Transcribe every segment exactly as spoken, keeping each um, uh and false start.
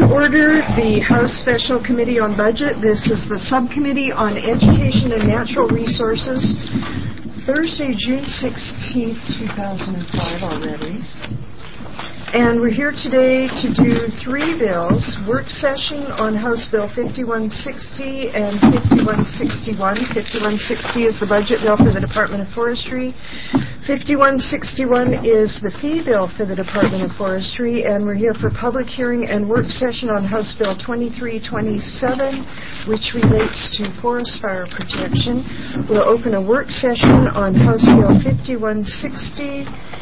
order the House Special Committee on Budget. This is the Subcommittee on Education and Natural Resources. Thursday, June sixteenth, two thousand five already. And we're here today to do three bills. Work session on House Bill fifty-one sixty and fifty-one sixty-one. fifty-one sixty is the budget bill for the Department of Forestry. fifty-one sixty-one is the fee bill for the Department of Forestry. And we're here for public hearing and work session on House Bill twenty-three twenty-seven, which relates to forest fire protection. We'll open a work session on House Bill fifty-one sixty.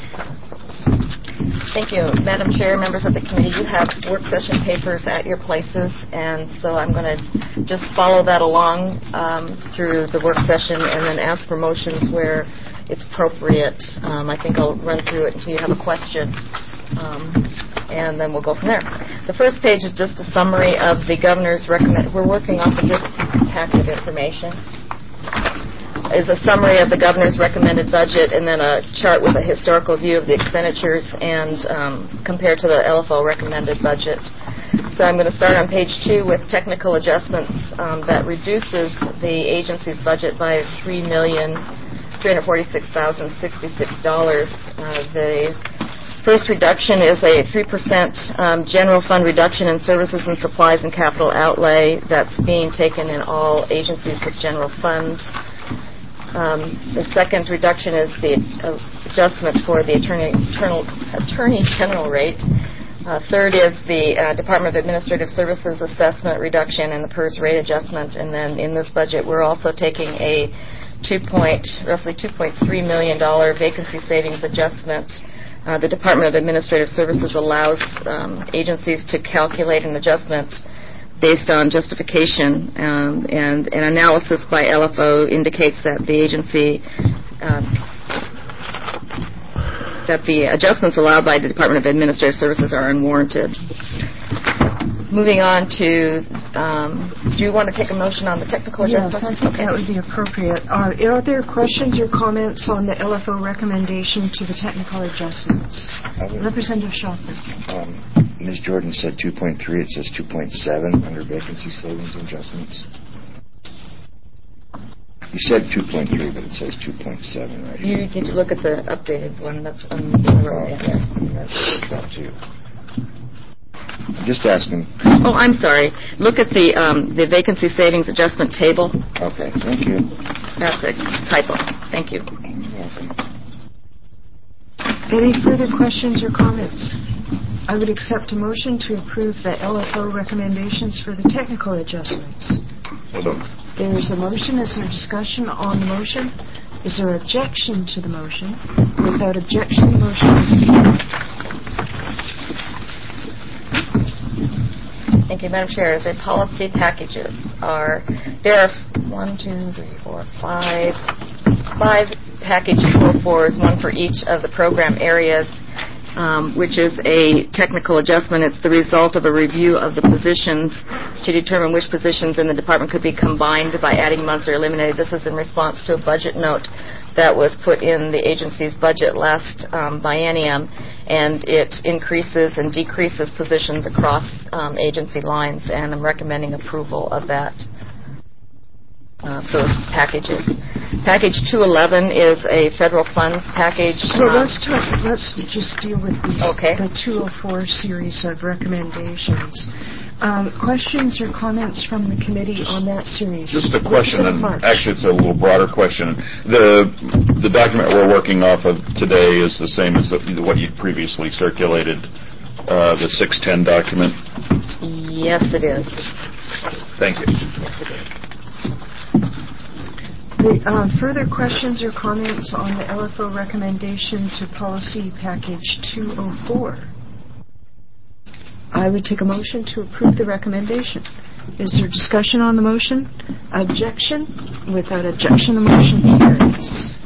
Thank you, Madam Chair, members of the committee. You have work session papers at your places, and so I'm going to just follow that along um, through the work session and then ask for motions where it's appropriate. Um, I think I'll run through it until you have a question, um, and then we'll go from there. The first page is just a summary of the governor's recommend. We're working off of this packet of information. Is a summary of the governor's recommended budget and then a chart with a historical view of the expenditures and um, compared to the L F O recommended budget. So I'm going to start on page two with technical adjustments um, that reduces the agency's budget by three million three hundred forty-six thousand sixty-six dollars. Uh, the first reduction is a three percent um, general fund reduction in services and supplies and capital outlay that's being taken in all agencies with general fund. Um, the second reduction is the uh, adjustment for the attorney, internal, attorney general rate. Uh, third is the uh, Department of Administrative Services assessment reduction and the P E R S rate adjustment. And then in this budget, we're also taking a two point, roughly two point three million dollars vacancy savings adjustment. Uh, the Department of Administrative Services allows um, agencies to calculate an adjustment based on justification, um, and an analysis by L F O indicates that the agency, um, that the adjustments allowed by the Department of Administrative Services are unwarranted. Moving on to, um, do you want to take a motion on the technical adjustments? Yes, I think okay. That would be appropriate. Uh, are there questions or comments on the L F O recommendation to the technical adjustments? Representative Shoffler. Um, Miz Jordan said two point three. It says two point seven under vacancy savings adjustments. You said two point three, but it says two point seven right here. You need to look at the updated one that's on the road. Oh, okay. That's that too. I'm just asking. Oh, I'm sorry. Look at the um, the vacancy savings adjustment table. Okay, thank you. That's a typo. Thank you. Any further questions or comments? I would accept a motion to approve the L F O recommendations for the technical adjustments. Hold on. There is a motion. Is there discussion on the motion? Is there objection to the motion? Without objection, the motion is carried. Thank you, Madam Chair. The policy packages are, there are one, two, three, four, five, five package two oh fours, one for each of the program areas, um, which is a technical adjustment. It's the result of a review of the positions to determine which positions in the department could be combined by adding months or eliminated. This is in response to a budget note that was put in the agency's budget last um, biennium, and it increases and decreases positions across um, agency lines, and I'm recommending approval of that, uh, those packages. Package two eleven is a federal funds package. Well, let's talk, let's just deal with these, okay. the two oh four series of recommendations. Um, questions or comments from the committee just, on that series? Just a question, and actually it's a little broader question. The the document we're working off of today is the same as the, what you previously circulated, uh, the six ten document? Yes, it is. Thank you. Yes, it is. The, uh, further questions or comments on the L F O recommendation to policy package two oh four? I would take a motion to approve the recommendation. Is there discussion on the motion? Objection? Without objection, the motion carries.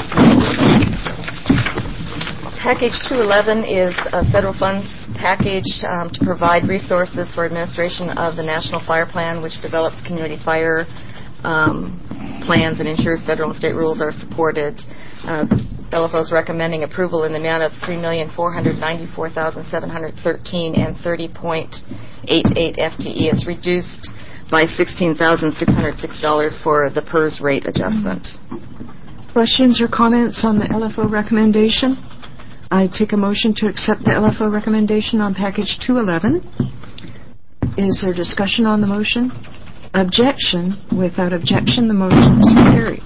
Package two eleven is a federal funds package um, to provide resources for administration of the National Fire Plan, which develops community fire um, plans and ensures federal and state rules are supported. Uh, L F O is recommending approval in the amount of three million four hundred ninety-four thousand seven hundred thirteen dollars and thirty point eighty-eight F T E. It's reduced by sixteen thousand six hundred six dollars for the PERS rate adjustment. Questions or comments on the L F O recommendation? I take a motion to accept the L F O recommendation on package two eleven. Is there discussion on the motion? Objection. Without objection, the motion is carried.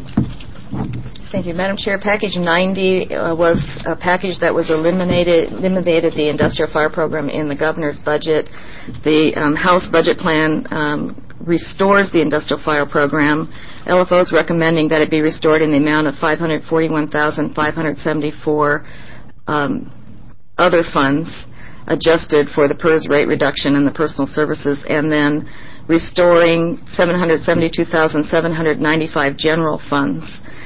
Thank you, Madam Chair. Package ninety uh, was a package that was eliminated, eliminated the industrial fire program in the governor's budget. The um, House budget plan um, restores the industrial fire program. L F O is recommending that it be restored in the amount of five hundred forty-one thousand five hundred seventy-four um, other funds adjusted for the PERS rate reduction and the personal services, and then restoring seven hundred seventy-two thousand seven hundred ninety-five general funds.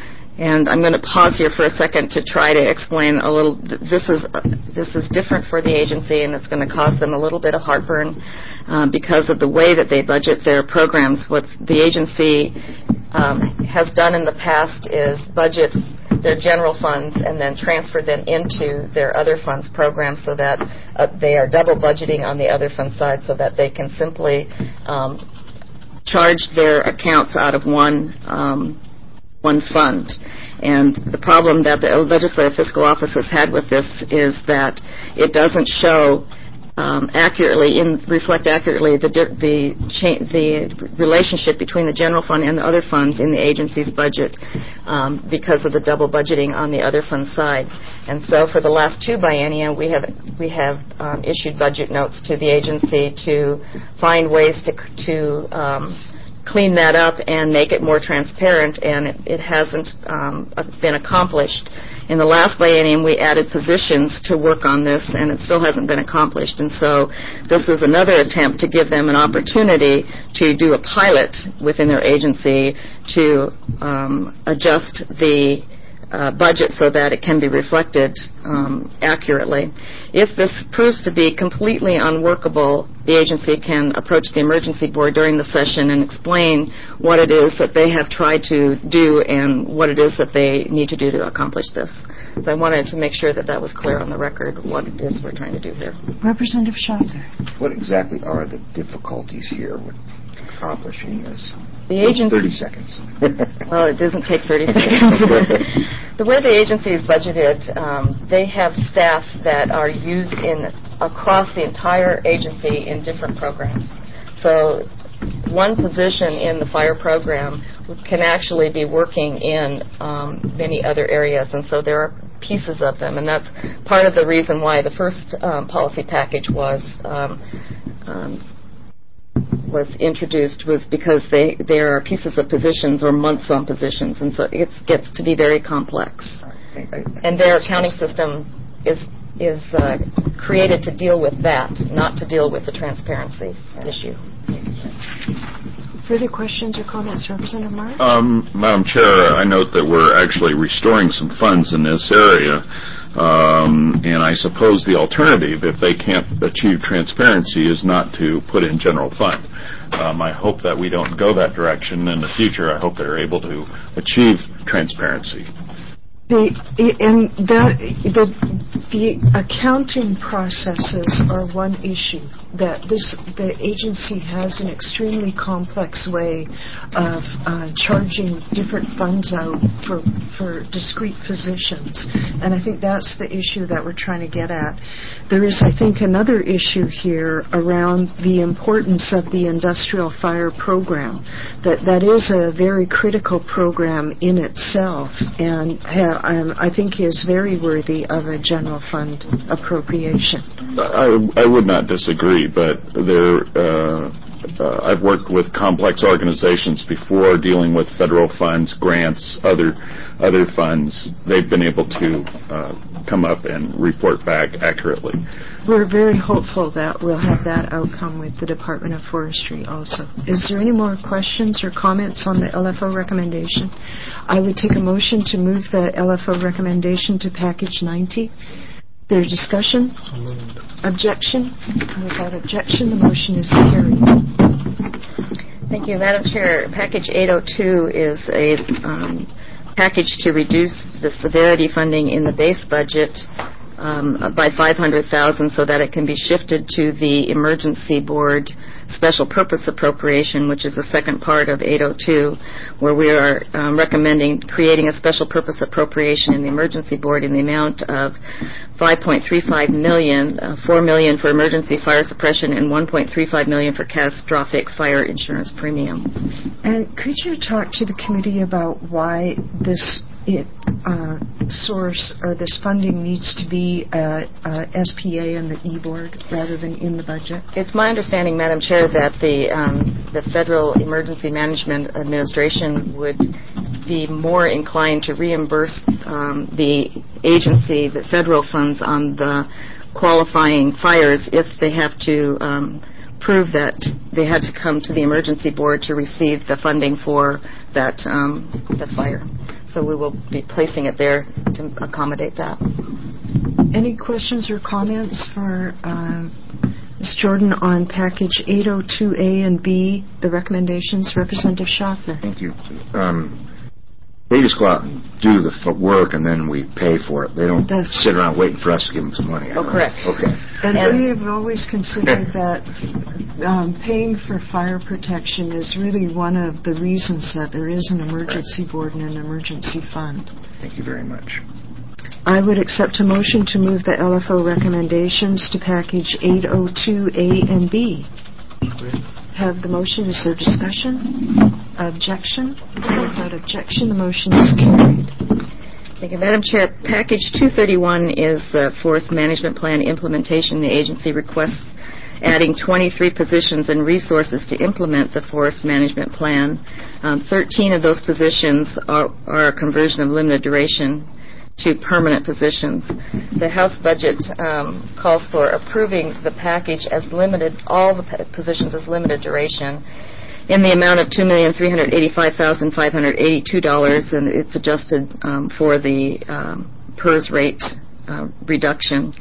And I'm going to pause here for a second to try to explain a little. This is uh, this is different for the agency, and it's going to cause them a little bit of heartburn uh, because of the way that they budget their programs. What the agency um, has done in the past is budget their general funds and then transfer them into their other funds programs so that uh, they are double budgeting on the other fund side so that they can simply um, charge their accounts out of one um, one fund. And the problem that the Legislative Fiscal Office has had with this is that it doesn't show um, accurately, in, reflect accurately the the, cha- the relationship between the general fund and the other funds in the agency's budget um, because of the double budgeting on the other fund side. And so for the last two biennia, we have we have um, issued budget notes to the agency to find ways to to um, clean that up and make it more transparent, and it, it hasn't um, been accomplished. In the last biennium, we added positions to work on this, and it still hasn't been accomplished. And so this is another attempt to give them an opportunity to do a pilot within their agency to um, adjust the Uh, budget so that it can be reflected um, accurately. If this proves to be completely unworkable, the agency can approach the emergency board during the session and explain what it is that they have tried to do and what it is that they need to do to accomplish this. So I wanted to make sure that that was clear on the record, what it is we're trying to do here. Representative Schatzer. What exactly are the difficulties here with accomplishing this? The agency, thirty seconds. Well, it doesn't take thirty seconds. The way the agency is budgeted, um, they have staff that are used in across the entire agency in different programs. So one position in the fire program can actually be working in um, many other areas, and so there are pieces of them, and that's part of the reason why the first um, policy package was um, um, was introduced, was because they there are pieces of positions or months on positions, and so it gets to be very complex. And their accounting system is is uh, created to deal with that, not to deal with the transparency issue. Further questions or comments, Representative March? Um, Madam Chair, I note that we're actually restoring some funds in this area. Um, and I suppose the alternative, if they can't achieve transparency, is not to put in general fund. Um, I hope that we don't go that direction in the future. I hope they're able to achieve transparency. The, and that, the, the accounting processes are one issue. That this the agency has an extremely complex way of uh, charging different funds out for for discrete positions, and I think that's the issue that we're trying to get at. There is, I think, another issue here around the importance of the industrial fire program. That that is a very critical program in itself, and ha- um, I think is very worthy of a general fund appropriation. I, I would not disagree. But there, uh, uh, I've worked with complex organizations before dealing with federal funds, grants, other other funds. They've been able to uh, come up and report back accurately. We're very hopeful that we'll have that outcome with the Department of Forestry also. Is there any more questions or comments on the L F O recommendation? I would take a motion to move the L F O recommendation to package ninety. There's discussion? Objection? Without objection, the motion is carried. Thank you, Madam Chair. Package eight oh two is a um, package to reduce the severity funding in the base budget um, by five hundred thousand dollars so that it can be shifted to the emergency board special purpose appropriation, which is the second part of eight oh two, where we are um, recommending creating a special purpose appropriation in the emergency board in the amount of five point three five million dollars, uh, four million dollars for emergency fire suppression, and one point three five million dollars for catastrophic fire insurance premium. And could you talk to the committee about why this it, uh, source or this funding needs to be uh, uh, S P A and the E-Board rather than in the budget? It's my understanding, Madam Chair, that the um, the Federal Emergency Management Administration would be more inclined to reimburse um, the agency, the federal funds, on the qualifying fires if they have to um, prove that they had to come to the emergency board to receive the funding for that um, the fire. So we will be placing it there to accommodate that. Any questions or comments for uh, Miz Jordan on package eight oh two A and B, the recommendations? Representative Schaffner. Thank you. Um, they just go out and do the f- work, and then we pay for it. They don't That's sit around waiting for us to give them some money. Oh, correct. Okay. And, And- we have always considered that um, paying for fire protection is really one of the reasons that there is an emergency board and an emergency fund. Thank you very much. I would accept a motion to move the L F O recommendations to package eight oh two A and B. Have the motion. Is there discussion? Objection? Without objection, the motion is carried. Thank you, Madam Chair. Package two thirty-one is the Forest Management Plan implementation. The agency requests adding twenty-three positions and resources to implement the Forest Management Plan. Um, thirteen of those positions are, are a conversion of limited duration to permanent positions. The House budget um, calls for approving the package as limited, all the pa- positions as limited duration, in the amount of two million three hundred eighty-five thousand five hundred eighty-two dollars, and it's adjusted um, for the um, P E R S rate uh, reduction.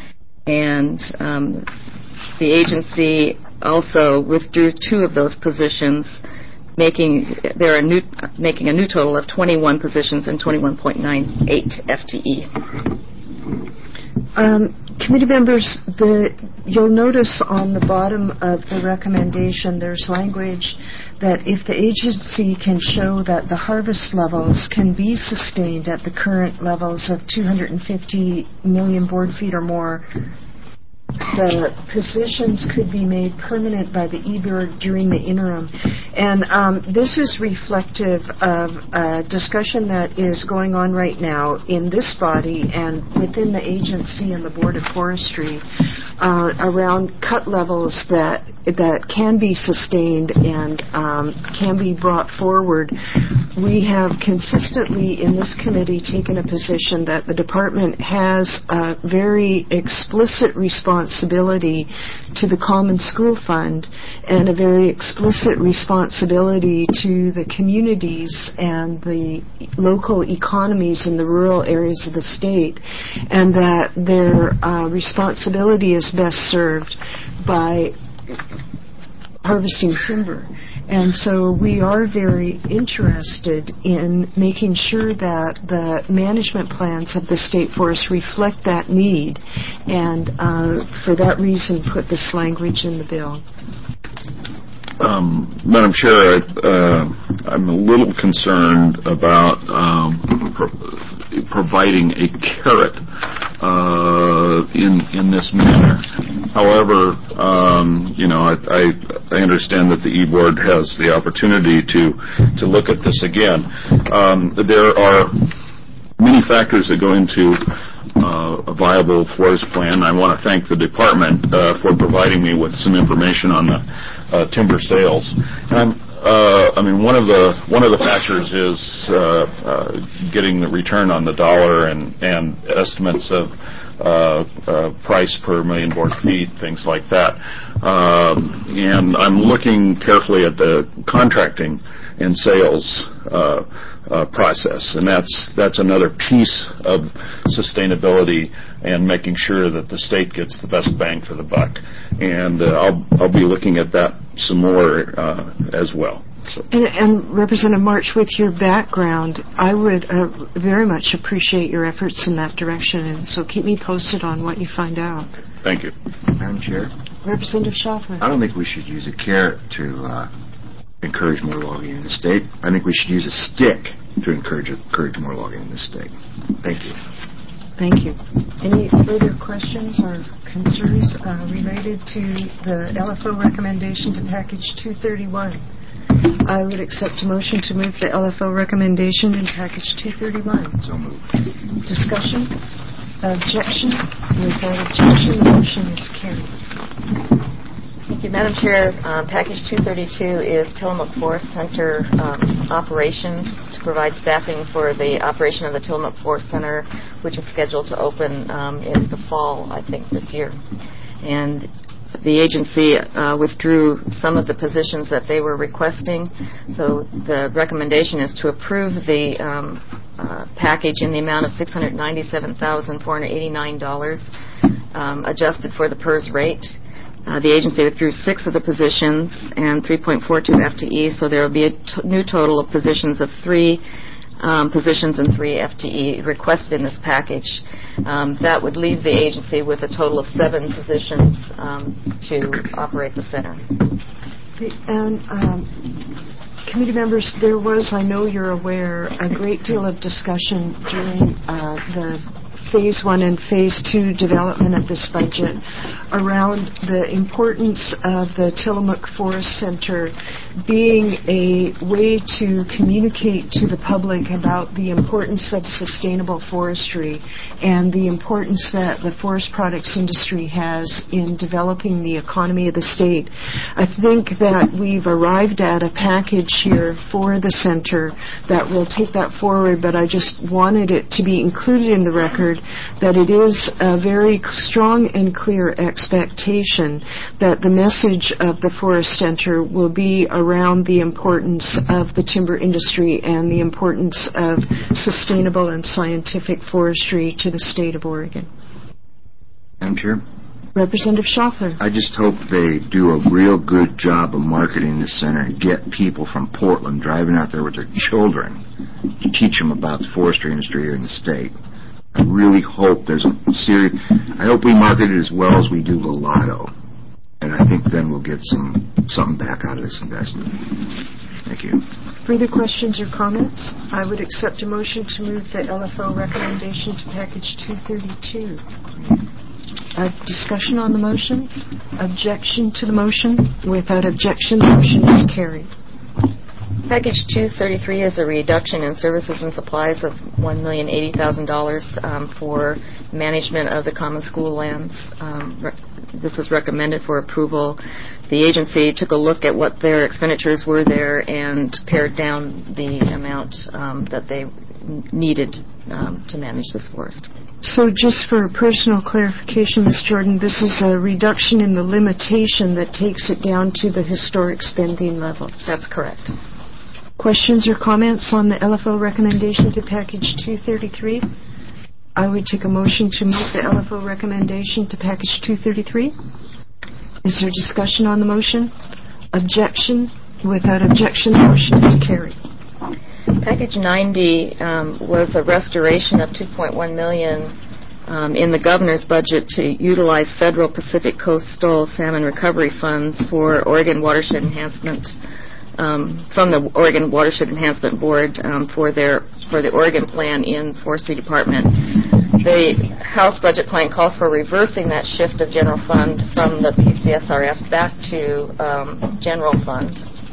And um, the agency also withdrew two of those positions, making there are new making a new total of twenty-one positions and twenty-one point nine eight F T E. Um, committee members, the, you'll notice on the bottom of the recommendation there's language that if the agency can show that the harvest levels can be sustained at the current levels of two hundred fifty million board feet or more, the positions could be made permanent by the E-Board during the interim. And um, this is reflective of a discussion that is going on right now in this body and within the agency and the Board of Forestry uh, around cut levels that that can be sustained and um, can be brought forward. We have consistently in this committee taken a position that the department has a very explicit responsibility to the Common School Fund and a very explicit responsibility to the communities and the local economies in the rural areas of the state, and that their uh, responsibility is best served by harvesting timber. And so we are very interested in making sure that the management plans of the state forest reflect that need, and uh, for that reason put this language in the bill. Um, Madam Chair, I, uh, I'm a little concerned about um, pro- providing a carrot uh, in in this manner. However, um, you know, I, I, I understand that the E-Board has the opportunity to to look at this again. Um, there are many factors that go into uh, a viable forest plan. I want to thank the department uh, for providing me with some information on the uh, timber sales. And I'm, uh, I mean, one of the one of the factors is uh, uh, getting the return on the dollar and and estimates of uh, uh, price per million board feet, things like that. Um, and I'm looking carefully at the contracting and sales uh, uh, process, and that's that's another piece of sustainability and making sure that the state gets the best bang for the buck. And uh, I'll I'll be looking at that some more uh, as well. So. And, and Representative March, with your background, I would uh, very much appreciate your efforts in that direction, and so keep me posted on what you find out. Thank you. Madam Chair? Representative Schaffner. I don't think we should use a carrot to uh, encourage more logging in the state. I think we should use a stick to encourage encourage more logging in the state. Thank you. Thank you. Any further questions or concerns uh, related to the L F O recommendation to Package two thirty-one? I would accept a motion to move the L F O recommendation in Package two thirty-one. So moved. Discussion? Objection? Without objection, the motion is carried. Thank you, Madam Chair. Um, Package two thirty-two is Tillamook Forest Center um, operations to provide staffing for the operation of the Tillamook Forest Center, which is scheduled to open um, in the fall, I think, this year. And the agency uh, withdrew some of the positions that they were requesting, so the recommendation is to approve the um, uh, package in the amount of six hundred ninety-seven thousand four hundred eighty-nine dollars, um, adjusted for the P E R S rate. Uh, the agency withdrew six of the positions and three point four two F T E, so there will be a t- new total of positions of three um, positions and three F T E requested in this package. Um, that would leave the agency with a total of seven positions um, to operate the center. And um, committee members, there was, I know you're aware, a great deal of discussion during uh, the Phase one and Phase two development of this budget around the importance of the Tillamook Forest Center being a way to communicate to the public about the importance of sustainable forestry and the importance that the forest products industry has in developing the economy of the state. I think that we've arrived at a package here for the center that will take that forward, but I just wanted it to be included in the record that it is a very strong and clear expectation that the message of the Forest Center will be around the importance of the timber industry and the importance of sustainable and scientific forestry to the state of Oregon. Madam Chair? Representative Schaffner. I just hope they do a real good job of marketing the center and get people from Portland driving out there with their children to teach them about the forestry industry here in the state. I really hope there's a serious... I hope we market it as well as we do the lotto. And I think then we'll get some something back out of this investment. Thank you. Further questions or comments? I would accept a motion to move the L F O recommendation to Package two thirty-two. A discussion on the motion? Objection to the motion? Without objection, the motion is carried. Package two thirty-three is a reduction in services and supplies of one million eighty thousand dollars um, for management of the common school lands. Um, re- this is recommended for approval. The agency took a look at what their expenditures were there and pared down the amount um, that they needed um, to manage this forest. So just for personal clarification, Miz Jordan, this is a reduction in the limitation that takes it down to the historic spending levels. That's correct. Questions or comments on the L F O recommendation to Package two thirty-three? I would take a motion to move the L F O recommendation to Package two thirty-three. Is there discussion on the motion? Objection? Without objection, the motion is carried. Package ninety um, was a restoration of two point one million dollars um, in the governor's budget to utilize federal Pacific Coastal Salmon Recovery Funds for Oregon Watershed Enhancement Um, from the Oregon Watershed Enhancement Board um, for their for the Oregon plan in Forestry Department. The House budget plan calls for reversing that shift of general fund from the P C S R F back to um, general fund.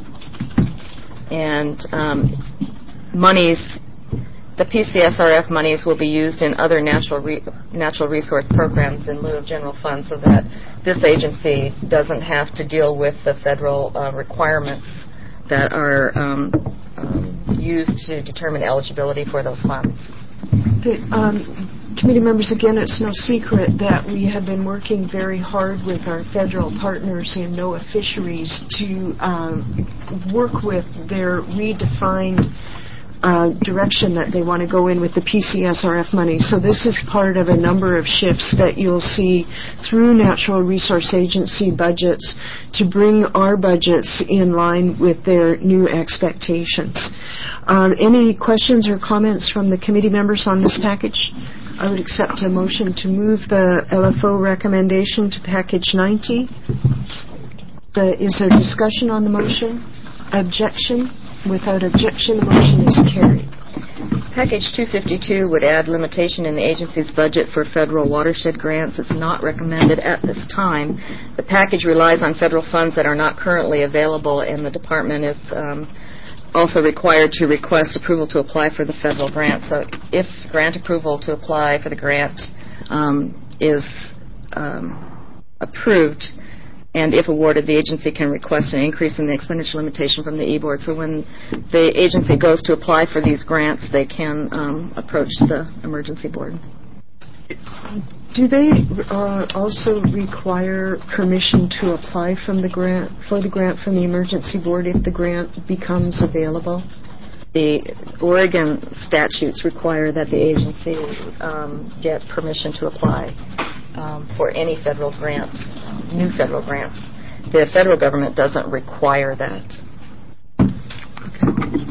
And um, monies, the P C S R F monies will be used in other natural re- natural resource programs in lieu of general fund, so that this agency doesn't have to deal with the federal uh, requirements that are um, um, used to determine eligibility for those funds. The, um, Committee members, again, it's no secret that we have been working very hard with our federal partners in NOAA Fisheries to um, work with their redefined Uh, direction that they want to go in with the P C S R F money. So this is part of a number of shifts that you'll see through Natural Resource Agency budgets to bring our budgets in line with their new expectations. Um, any questions or comments from the committee members on this package? I would accept a motion to move the L F O recommendation to package ninety. The, is there discussion on the motion? Objection? Without objection, the motion is carried. Package two fifty-two would add limitation in the agency's budget for federal watershed grants. It's not recommended at this time. The package relies on federal funds that are not currently available, and the department is um, also required to request approval to apply for the federal grant. So if grant approval to apply for the grant um, is um, approved, and if awarded, the agency can request an increase in the expenditure limitation from the E-Board. So when the agency goes to apply for these grants, they can um, approach the Emergency Board. Do they uh, also require permission to apply from the grant for the grant from the Emergency Board if the grant becomes available? The Oregon statutes require that the agency um, get permission to apply Um, for any federal grants, new federal grants. The federal government doesn't require that. Okay.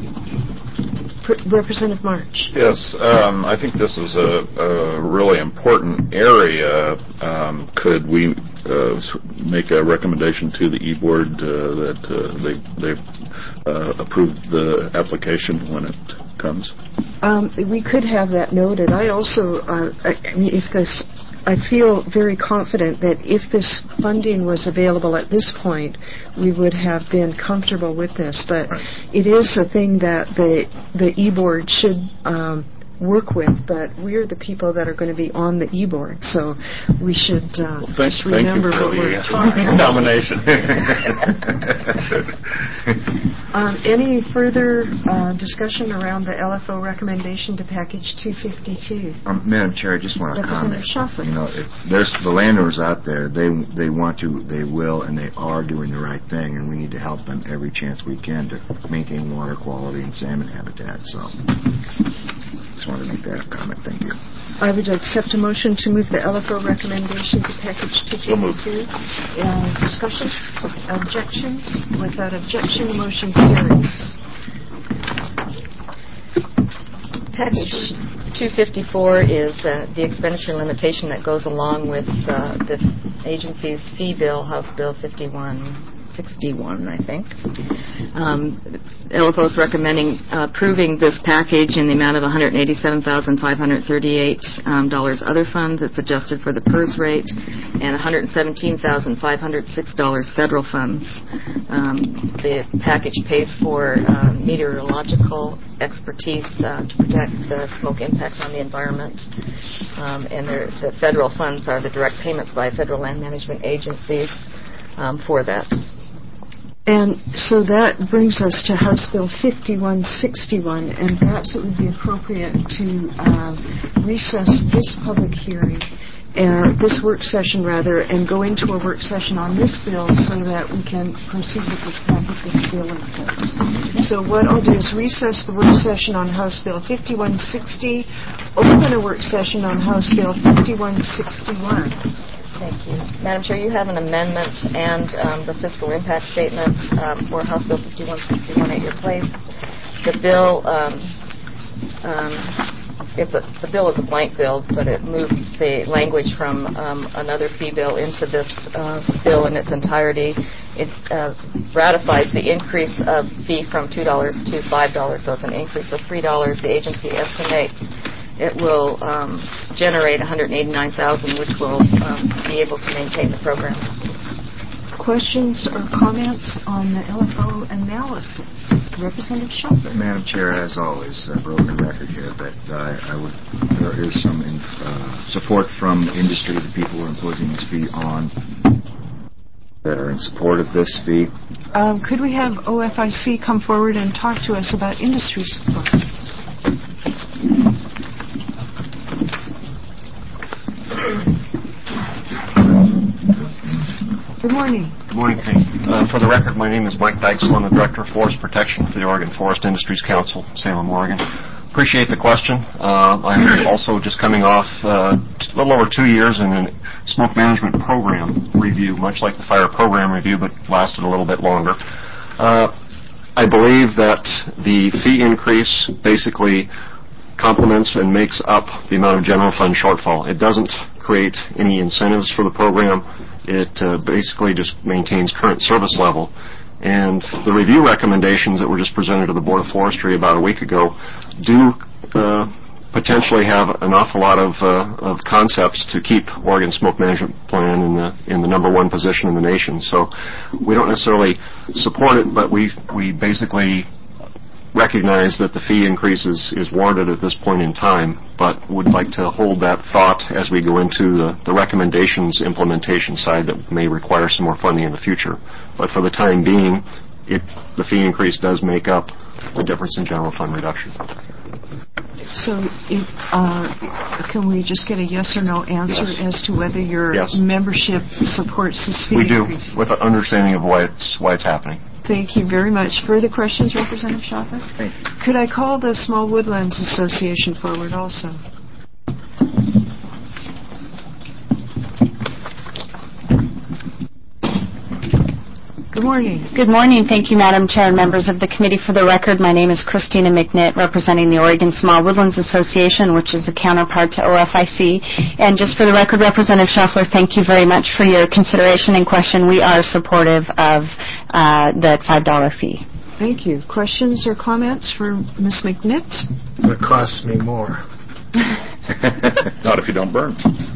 P- Representative March. Yes, um, I think this is a, a really important area. Um, could we uh, make a recommendation to the E-Board uh, that uh, they they uh, approve the application when it comes? Um, we could have that noted. I also, uh, I, I mean, if this I feel very confident that if this funding was available at this point, we would have been comfortable with this. But right. It is a thing that the the E-Board should um, work with. But we're the people that are going to be on the E-Board, so we should uh, well, thank, just remember thank what you for we're the talking about. nomination. um, any further uh, discussion around the L F O recommendation to package two fifty-two? Um, Madam Chair, I just want to comment. Schaffner. You know, if there's the landowners out there, they they want to, they will, and they are doing the right thing, and we need to help them every chance we can to maintain water quality and salmon habitat. So, just wanted to make that comment. Thank you. I would accept a motion to move the L F O recommendation to package two fifty-two. Uh, discussion? Objections? Without objection, the motion carries. Package two fifty-four is uh, the expenditure limitation that goes along with uh, the agency's fee bill, House Bill fifty-one sixty-one, I think. Um, L F O is recommending uh, approving this package in the amount of one hundred eighty-seven thousand five hundred thirty-eight dollars um, other funds. It's adjusted for the PERS rate, and one hundred seventeen thousand five hundred six dollars federal funds. Um, the package pays for uh, meteorological expertise uh, to protect the smoke impacts on the environment, um, and the federal funds are the direct payments by federal land management agencies um, for that. And so that brings us to House Bill fifty-one sixty-one, and perhaps it would be appropriate to uh, recess this public hearing, uh, this work session rather, and go into a work session on this bill so that we can proceed with this package with the bill in place. So what I'll do is recess the work session on House Bill fifty-one sixty, open a work session on House Bill fifty-one sixty-one. Thank you. Madam Chair, you have an amendment and um, the fiscal impact statement um, for House Bill fifty-one sixty-one at your place. The bill, um, um, it's a, the bill is a blank bill, but it moves the language from um, another fee bill into this uh, bill in its entirety. It uh, ratifies the increase of fee from two dollars to five dollars, so it's an increase of three dollars. The agency estimates it will um, generate one hundred eighty-nine thousand dollars, which will um, be able to maintain the program. Questions or comments on the L F O analysis? Representative Schaffner. Madam Chair, as always, a broken record here, but uh, I would, there is some in, uh, support from industry, the people who are imposing this fee on, that are in support of this fee. Um, could we have O F I C come forward and talk to us about industry support? morning. Good morning, Kate. Uh, for the record, my name is Mike Dykesel. I'm the Director of Forest Protection for the Oregon Forest Industries Council, Salem, Oregon. Appreciate the question. Uh, I'm also just coming off uh, a little over two years in a smoke management program review, much like the fire program review, but lasted a little bit longer. Uh, I believe that the fee increase basically complements and makes up the amount of general fund shortfall. It doesn't create any incentives for the program. It uh, basically just maintains current service level. And the review recommendations that were just presented to the Board of Forestry about a week ago do uh, potentially have an awful lot of, uh, of concepts to keep Oregon Smoke Management Plan in the in the number one position in the nation. So we don't necessarily support it, but we we basically recognize that the fee increase is, is warranted at this point in time, but would like to hold that thought as we go into the, the recommendations implementation side that may require some more funding in the future. But for the time being, it, the fee increase does make up the difference in general fund reduction. So it, uh, can we just get a yes or no answer yes. as to whether your yes. membership supports this fee we increase? We do, with an understanding of why it's, why it's happening. Thank you very much. Further questions, Representative Schaffer? Could I call the Small Woodlands Association forward also? Good morning. Good morning. Thank you, Madam Chair and members of the committee. For the record, my name is Christina McNitt, representing the Oregon Small Woodlands Association, which is a counterpart to O F I C. And just for the record, Representative Schaffler, thank you very much for your consideration and question. We are supportive of uh, the five dollar fee. Thank you. Questions or comments for Miz McNitt? It costs me more. Not if you don't burn.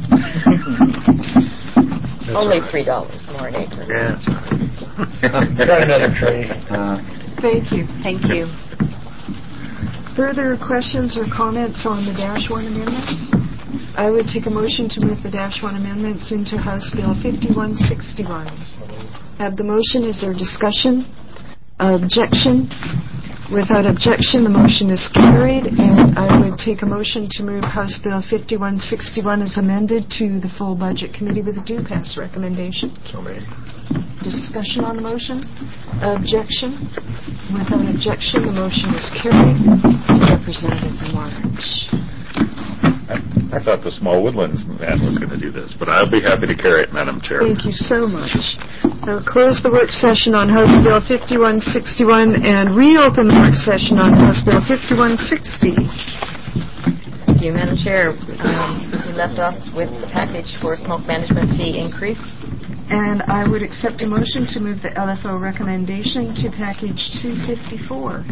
That's Only right. three dollars more an acre. Yeah, that's right. Got another trade. Uh, Thank you. Thank you. Further questions or comments on the Dash one amendments? I would take a motion to move the Dash one amendments into House Bill fifty-one sixty-one. Have the motion. Is there discussion? Objection? Without objection, the motion is carried, and I would take a motion to move House Bill fifty-one sixty-one as amended to the full Budget Committee with a do-pass recommendation. So made. Discussion on the motion? Objection? Without objection, the motion is carried. Representative March. I, I thought the Small Woodlands man was going to do this, but I'll be happy to carry it, Madam Chair. Thank you so much. I'll close the work session on House Bill fifty-one sixty-one and reopen the work session on House Bill fifty-one sixty. Thank you, Madam Chair. Um, we left off with the package for smoke management fee increase. And I would accept a motion to move the L F O recommendation to package two fifty-four.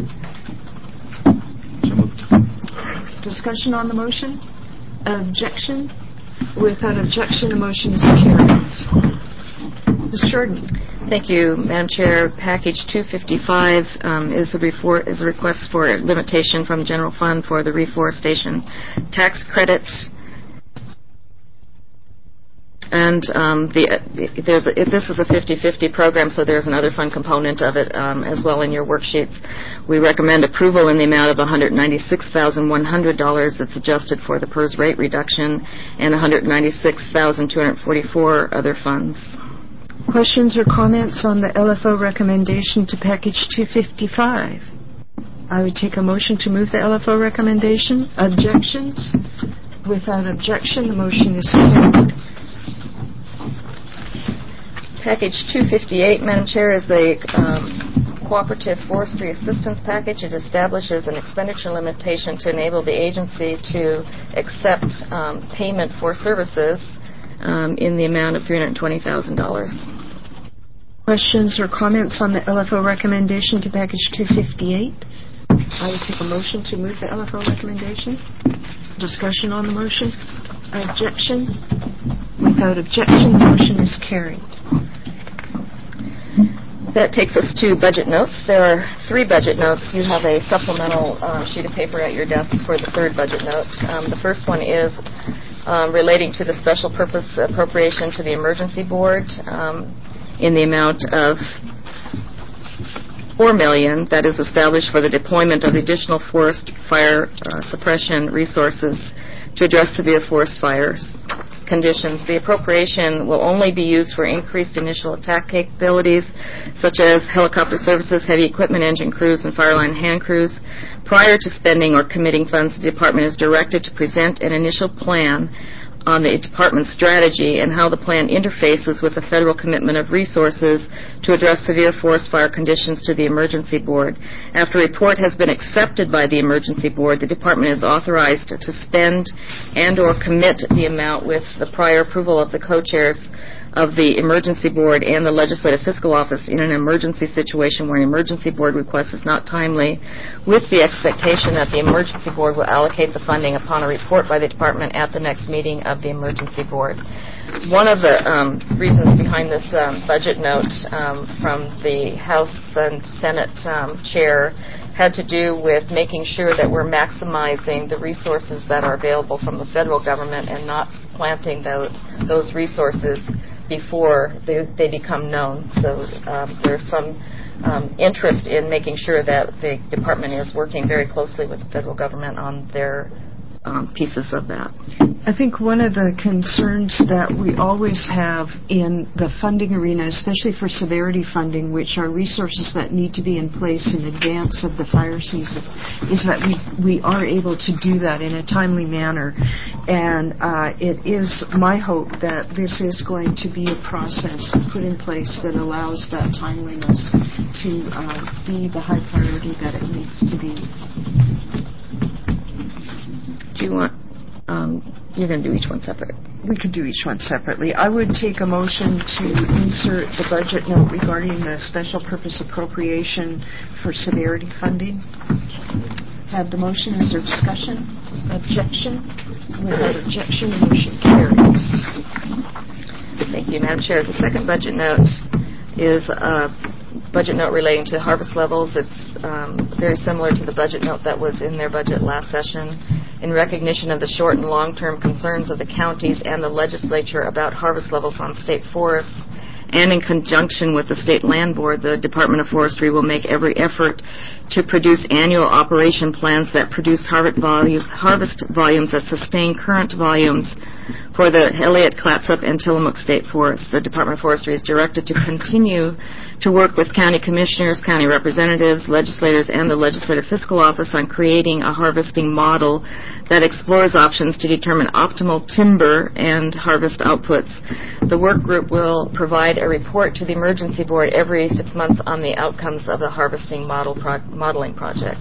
So moved. Discussion on the motion? Objection? Without objection, the motion is carried. Miz Jordan. Thank you, Madam Chair. Package two fifty-five um, is the refor- is a request for limitation from the general fund for the reforestation tax credits. And um, the, uh, there's a, this is a fifty-fifty program, so there's another fund component of it um, as well in your worksheets. We recommend approval in the amount of one hundred ninety-six thousand one hundred dollars that's adjusted for the P E R S rate reduction and one hundred ninety-six thousand two hundred forty-four dollars other funds. Questions or comments on the L F O recommendation to package two fifty-five? I would take a motion to move the L F O recommendation. Objections? Without objection, the motion is carried. Package two fifty-eight, Madam Chair, is the um, Cooperative Forestry Assistance Package. It establishes an expenditure limitation to enable the agency to accept um, payment for services um, in the amount of three hundred twenty thousand dollars. Questions or comments on the L F O recommendation to package two fifty-eight? I would take a motion to move the L F O recommendation. Discussion on the motion? Objection? Without objection, the motion is carried. That takes us to budget notes. There are three budget notes. You have a supplemental uh, sheet of paper at your desk for the third budget note. Um, the first one is um, relating to the special purpose appropriation to the Emergency Board um, in the amount of four million dollars that is established for the deployment of additional forest fire uh, suppression resources to address severe forest fires. conditions. The appropriation will only be used for increased initial attack capabilities, such as helicopter services, heavy equipment engine crews, and fire line hand crews. Prior to spending or committing funds, the Department is directed to present an initial plan on the department's strategy and how the plan interfaces with the federal commitment of resources to address severe forest fire conditions to the Emergency Board. After a report has been accepted by the Emergency Board, the department is authorized to spend and or commit the amount with the prior approval of the co-chairs of the Emergency Board and the Legislative Fiscal Office in an emergency situation where an Emergency Board request is not timely, with the expectation that the Emergency Board will allocate the funding upon a report by the Department at the next meeting of the Emergency Board. One of the um, reasons behind this um, budget note um, from the House and Senate um, chair had to do with making sure that we're maximizing the resources that are available from the federal government and not planting those, those resources before they, they become known. So um, there's some um, interest in making sure that the department is working very closely with the federal government on their um, pieces of that. I think one of the concerns that we always have in the funding arena, especially for severity funding, which are resources that need to be in place in advance of the fire season, is that we, we are able to do that in a timely manner. And uh, it is my hope that this is going to be a process put in place that allows that timeliness to uh, be the high priority that it needs to be. Do you want... Um, You're going to do each one separate. We could do each one separately. I would take a motion to insert the budget note regarding the special purpose appropriation for severity funding. Have the motion. Is there discussion? Objection? Without objection, the motion carries. Thank you, Madam Chair. The second budget note is a budget note relating to harvest levels. It's um, very similar to the budget note that was in their budget last session. In recognition of the short and long-term concerns of the counties and the legislature about harvest levels on state forests, and in conjunction with the State Land Board, the Department of Forestry will make every effort to produce annual operation plans that produce harvest volumes, harvest volumes that sustain current volumes for the Elliott, Clatsop, and Tillamook State Forests. The Department of Forestry is directed to continue to work with county commissioners, county representatives, legislators, and the Legislative Fiscal Office on creating a harvesting model that explores options to determine optimal timber and harvest outputs. The work group will provide a report to the Emergency Board every six months on the outcomes of the harvesting model pro- modeling project.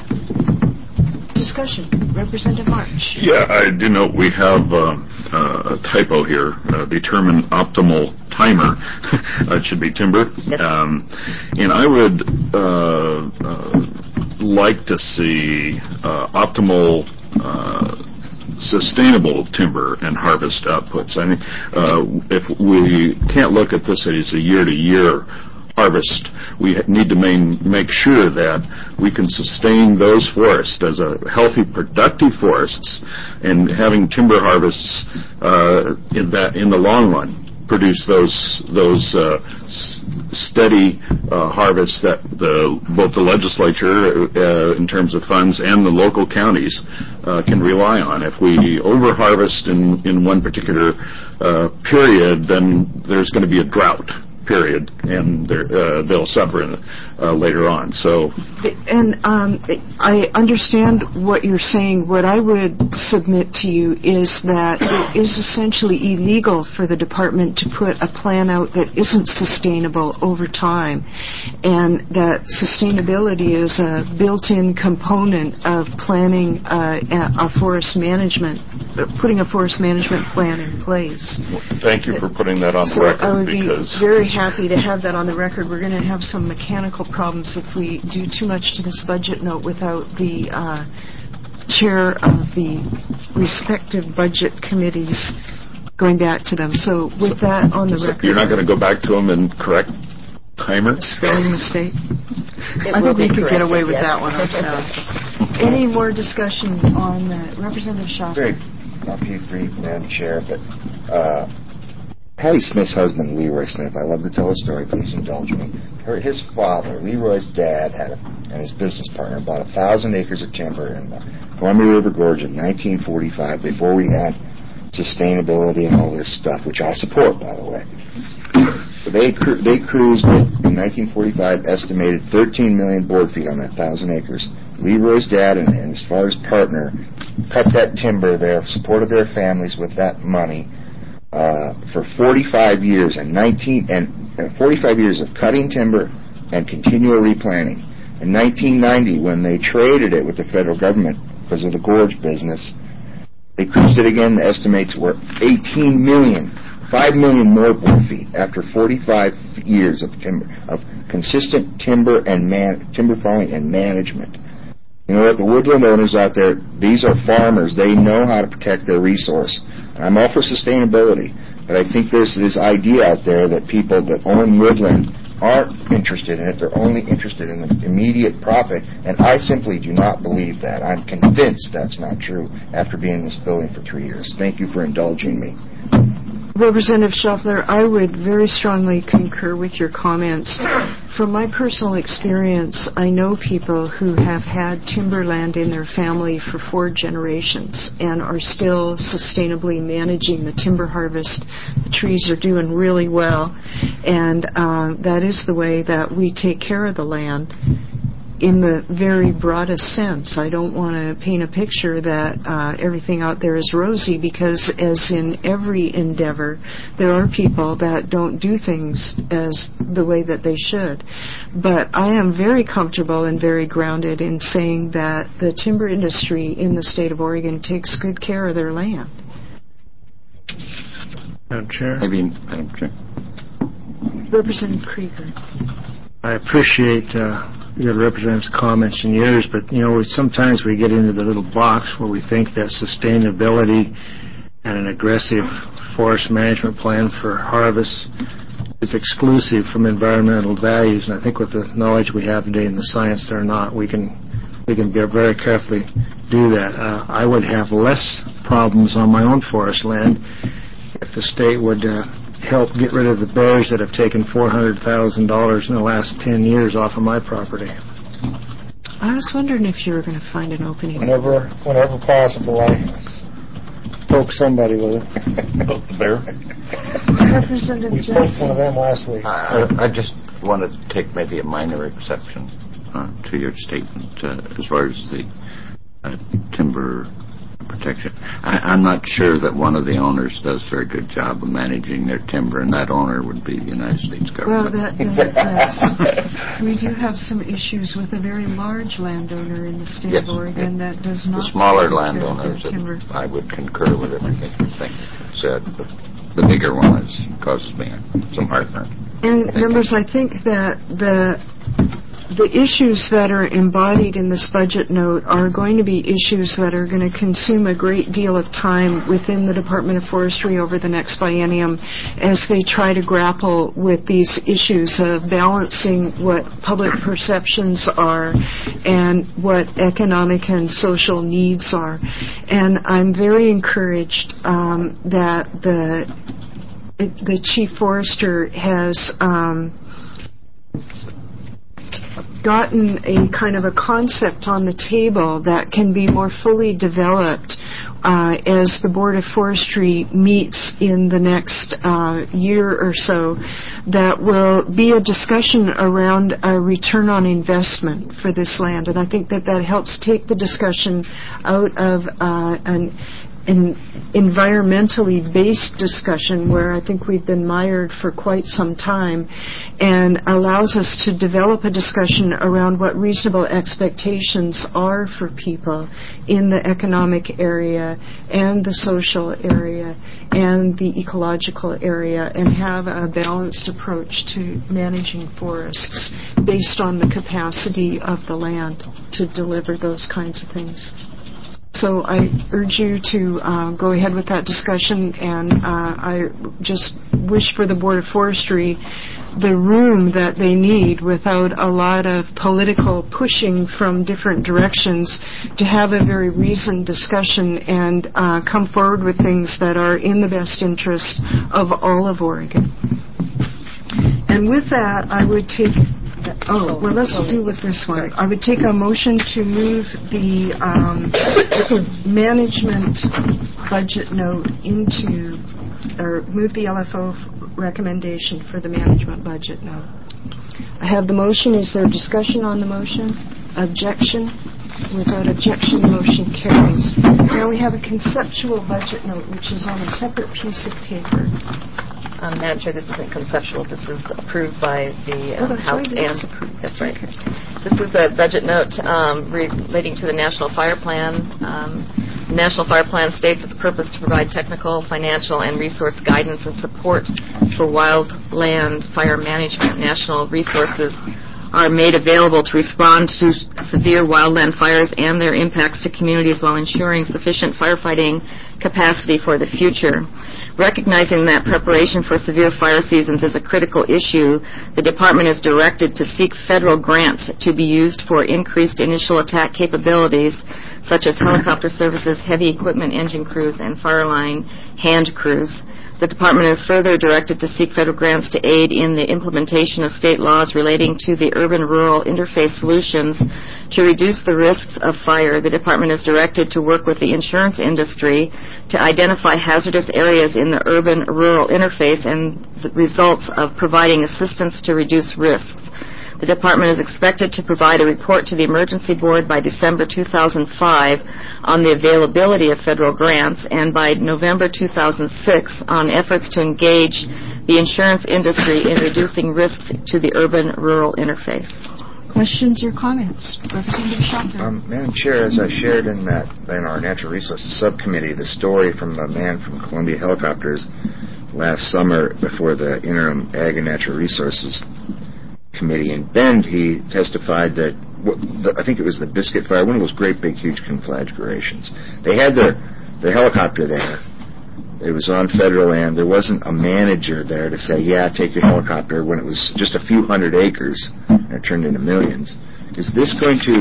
Discussion. Representative March. Yeah, I do note we have uh, uh, a typo here. Uh, determine optimal timer. It should be timber. Yes. Um, and I would uh, uh, like to see uh, optimal uh, sustainable timber and harvest outputs. I mean, uh, if we can't look at this as a year-to-year harvest, we need to main, make sure that we can sustain those forests as a healthy, productive forests, and having timber harvests uh, in that in the long run produce those those uh, s- steady uh, harvests that the both the legislature, uh, in terms of funds, and the local counties uh, can rely on. If we over-harvest in in one particular uh, period, then there's going to be a drought period, and uh, they'll suffer in, uh, later on. So, and um, I understand what you're saying. What I would submit to you is that it is essentially illegal for the department to put a plan out that isn't sustainable over time, and that sustainability is a built-in component of planning uh, a forest management, putting a forest management plan in place. Well, thank you for putting that on the so record. I would because be very happy to have that on the record. We're going to have some mechanical problems if we do too much to this budget note without the uh, chair of the respective budget committees going back to them. So with so, that on the so record. You're not going to go back to them and correct timer? Spelling mistake. It I think we could corrected, get away with yes. that one ourselves. Any more discussion on that? Representative Shaw. Very, I'll be brief, Madam Chair, but uh, Patty Smith's husband, Leroy Smith, I love to tell a story, please indulge me. Her, his father, Leroy's dad, had a, and his business partner bought a thousand acres of timber in the Columbia River Gorge in nineteen forty-five before we had sustainability and all this stuff, which I support, by the way. But they cru- they cruised it in nineteen forty-five, estimated thirteen million board feet on that one thousand acres. Leroy's dad and, and his father's partner cut that timber there, supported their families with that money uh, for forty-five years and nineteen and uh, forty-five years of cutting timber and continual replanting. In nineteen ninety, when they traded it with the federal government because of the gorge business, they cruised it again. The estimates were eighteen million, five million more board feet after forty-five years of timber, of consistent timber and man, timber filing and management. You know what? The woodland owners out there, these are farmers. They know how to protect their resource. And I'm all for sustainability, but I think there's this idea out there that people that own woodland aren't interested in it. They're only interested in the immediate profit, and I simply do not believe that. I'm convinced that's not true after being in this building for three years. Thank you for indulging me. Representative Schaffler, I would very strongly concur with your comments. From my personal experience, I know people who have had timberland in their family for four generations and are still sustainably managing the timber harvest. The trees are doing really well, and uh, that is the way that we take care of the land in the very broadest sense. I don't want to paint a picture that uh, everything out there is rosy, because as in every endeavor, there are people that don't do things as the way that they should. But I am very comfortable and very grounded in saying that the timber industry in the state of Oregon takes good care of their land. Madam Chair. I mean, Madam Chair. Representative Krieger. I appreciate uh, your representative's comments and yours, but you know, sometimes we get into the little box where we think that sustainability and an aggressive forest management plan for harvest is exclusive from environmental values. And I think with the knowledge we have today and the science, they're not. We can we can very carefully do that. Uh, I would have less problems on my own forest land if the state would uh, help get rid of the bears that have taken four hundred thousand dollars in the last ten years off of my property. I was wondering if you were going to find an opening. Whenever whenever possible, I poke somebody with it. Poke the bear. Representative We poked one of them last week. I, I just want to take maybe a minor exception uh, to your statement uh, as far as the uh, timber protection. I, I'm not sure that one of the owners does a very good job of managing their timber, and that owner would be the United States Well, government. that, that yes. We do have some issues with a very large landowner in the state Yes, of Oregon yeah. that does not The smaller take care of landowners, their timber. I would concur with everything you think said, but the bigger one is, causes me some heartburn. And members, I think that the the issues that are embodied in this budget note are going to be issues that are going to consume a great deal of time within the Department of Forestry over the next biennium as they try to grapple with these issues of balancing what public perceptions are and what economic and social needs are. And I'm very encouraged um, that the the Chief Forester has um, gotten a kind of a concept on the table that can be more fully developed uh, as the Board of Forestry meets in the next uh, year or so, that will be a discussion around a return on investment for this land. And I think that that helps take the discussion out of uh, an an environmentally based discussion where I think we've been mired for quite some time, and allows us to develop a discussion around what reasonable expectations are for people in the economic area and the social area and the ecological area, and have a balanced approach to managing forests based on the capacity of the land to deliver those kinds of things. So I urge you to uh, go ahead with that discussion, and uh, I just wish for the Board of Forestry the room that they need without a lot of political pushing from different directions to have a very reasoned discussion and uh, come forward with things that are in the best interest of all of Oregon. And with that, I would take Oh, well, let's do with this one. I would take a motion to move the um, management budget note into, or move the L F O recommendation for the management budget note. I have the motion. Is there discussion on the motion? Objection? Without objection, the motion carries. Now we have a conceptual budget note, which is on a separate piece of paper. Um, Madam Chair, this isn't conceptual. This is approved by the Oh, um, that's House right, it and is approved. that's right. Okay. This is a budget note um, relating to the National Fire Plan. Um, the National Fire Plan states its purpose to provide technical, financial, and resource guidance and support for wildland fire management. National resources are made available to respond to severe wildland fires and their impacts to communities while ensuring sufficient firefighting capacity for the future. Recognizing that preparation for severe fire seasons is a critical issue, the Department is directed to seek federal grants to be used for increased initial attack capabilities, such as helicopter services, heavy equipment engine crews, and fire line hand crews. The Department is further directed to seek federal grants to aid in the implementation of state laws relating to the urban-rural interface solutions to reduce the risks of fire. The Department is directed to work with the insurance industry to identify hazardous areas in the urban-rural interface and the results of providing assistance to reduce risks. The Department is expected to provide a report to the Emergency Board by December two thousand five on the availability of federal grants and by November two thousand six on efforts to engage the insurance industry in reducing risks to the urban-rural interface. Questions or comments? Representative Schaffner. Um, Madam Chair, as I shared in that in our Natural Resources Subcommittee, the story from a man from Columbia Helicopters last summer before the Interim Ag and Natural Resources Committee in Bend, he testified that, I think it was the Biscuit Fire, one of those great big huge conflagrations. They had their, their helicopter there. It was on federal land. There wasn't a manager there to say, yeah, take your helicopter, when it was just a few hundred acres and it turned into millions. Is this going to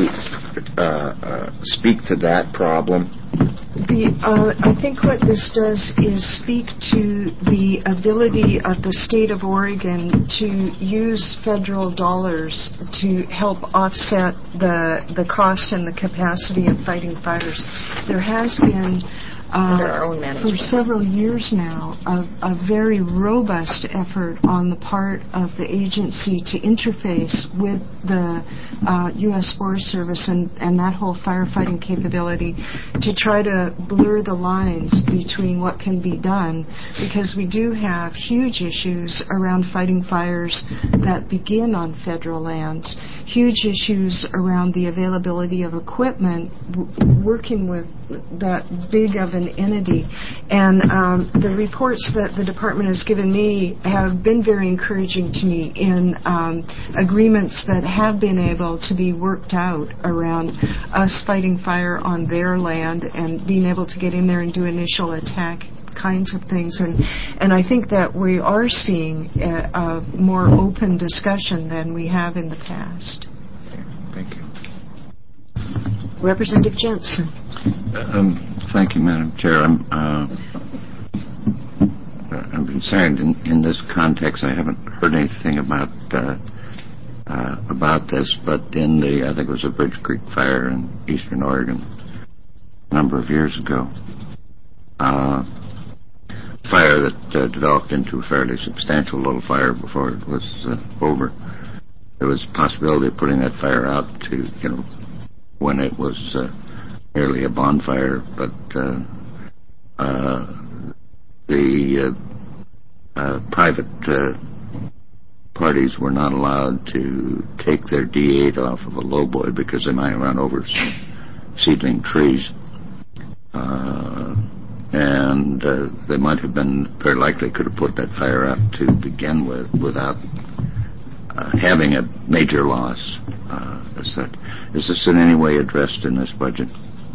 uh, uh, speak to that problem? The, uh, I think what this does is speak to the ability of the state of Oregon to use federal dollars to help offset the the cost and the capacity of fighting fires. There has been Uh, Under our own management. for several years now, a, a very robust effort on the part of the agency to interface with the uh, U S Forest Service and, and that whole firefighting capability to try to blur the lines between what can be done, because we do have huge issues around fighting fires that begin on federal lands, huge issues around the availability of equipment w- working with that big of an entity. And um, the reports that the department has given me have been very encouraging to me in um, agreements that have been able to be worked out around us fighting fire on their land and being able to get in there and do initial attack kinds of things. And, and I think that we are seeing a, a more open discussion than we have in the past. Thank you. Representative Jensen. Um, thank you, Madam Chair. I'm, uh, I'm concerned in, in this context. I haven't heard anything about uh, uh, about this, but in the I think it was a Bridge Creek fire in eastern Oregon a number of years ago, uh, fire that uh, developed into a fairly substantial little fire before it was uh, over. There was a possibility of putting that fire out to, you know, when it was uh, merely a bonfire, but uh, uh, the uh, uh, private uh, parties were not allowed to take their D eight off of a lowboy because they might run over some seedling trees. Uh, and uh, they might have been, very likely could have put that fire out to begin with without uh, having a major loss uh, as such. Is this in any way addressed in this budget?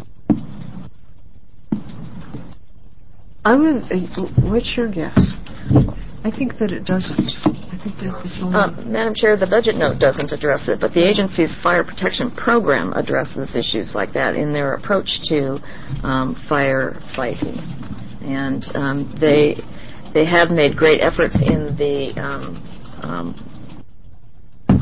I would. Uh, what's your guess? I think that it doesn't. I think that this only. Uh, Madam Chair, the budget note doesn't address it, but the agency's fire protection program addresses issues like that in their approach to um, firefighting, and um, they they have made great efforts in the um, um,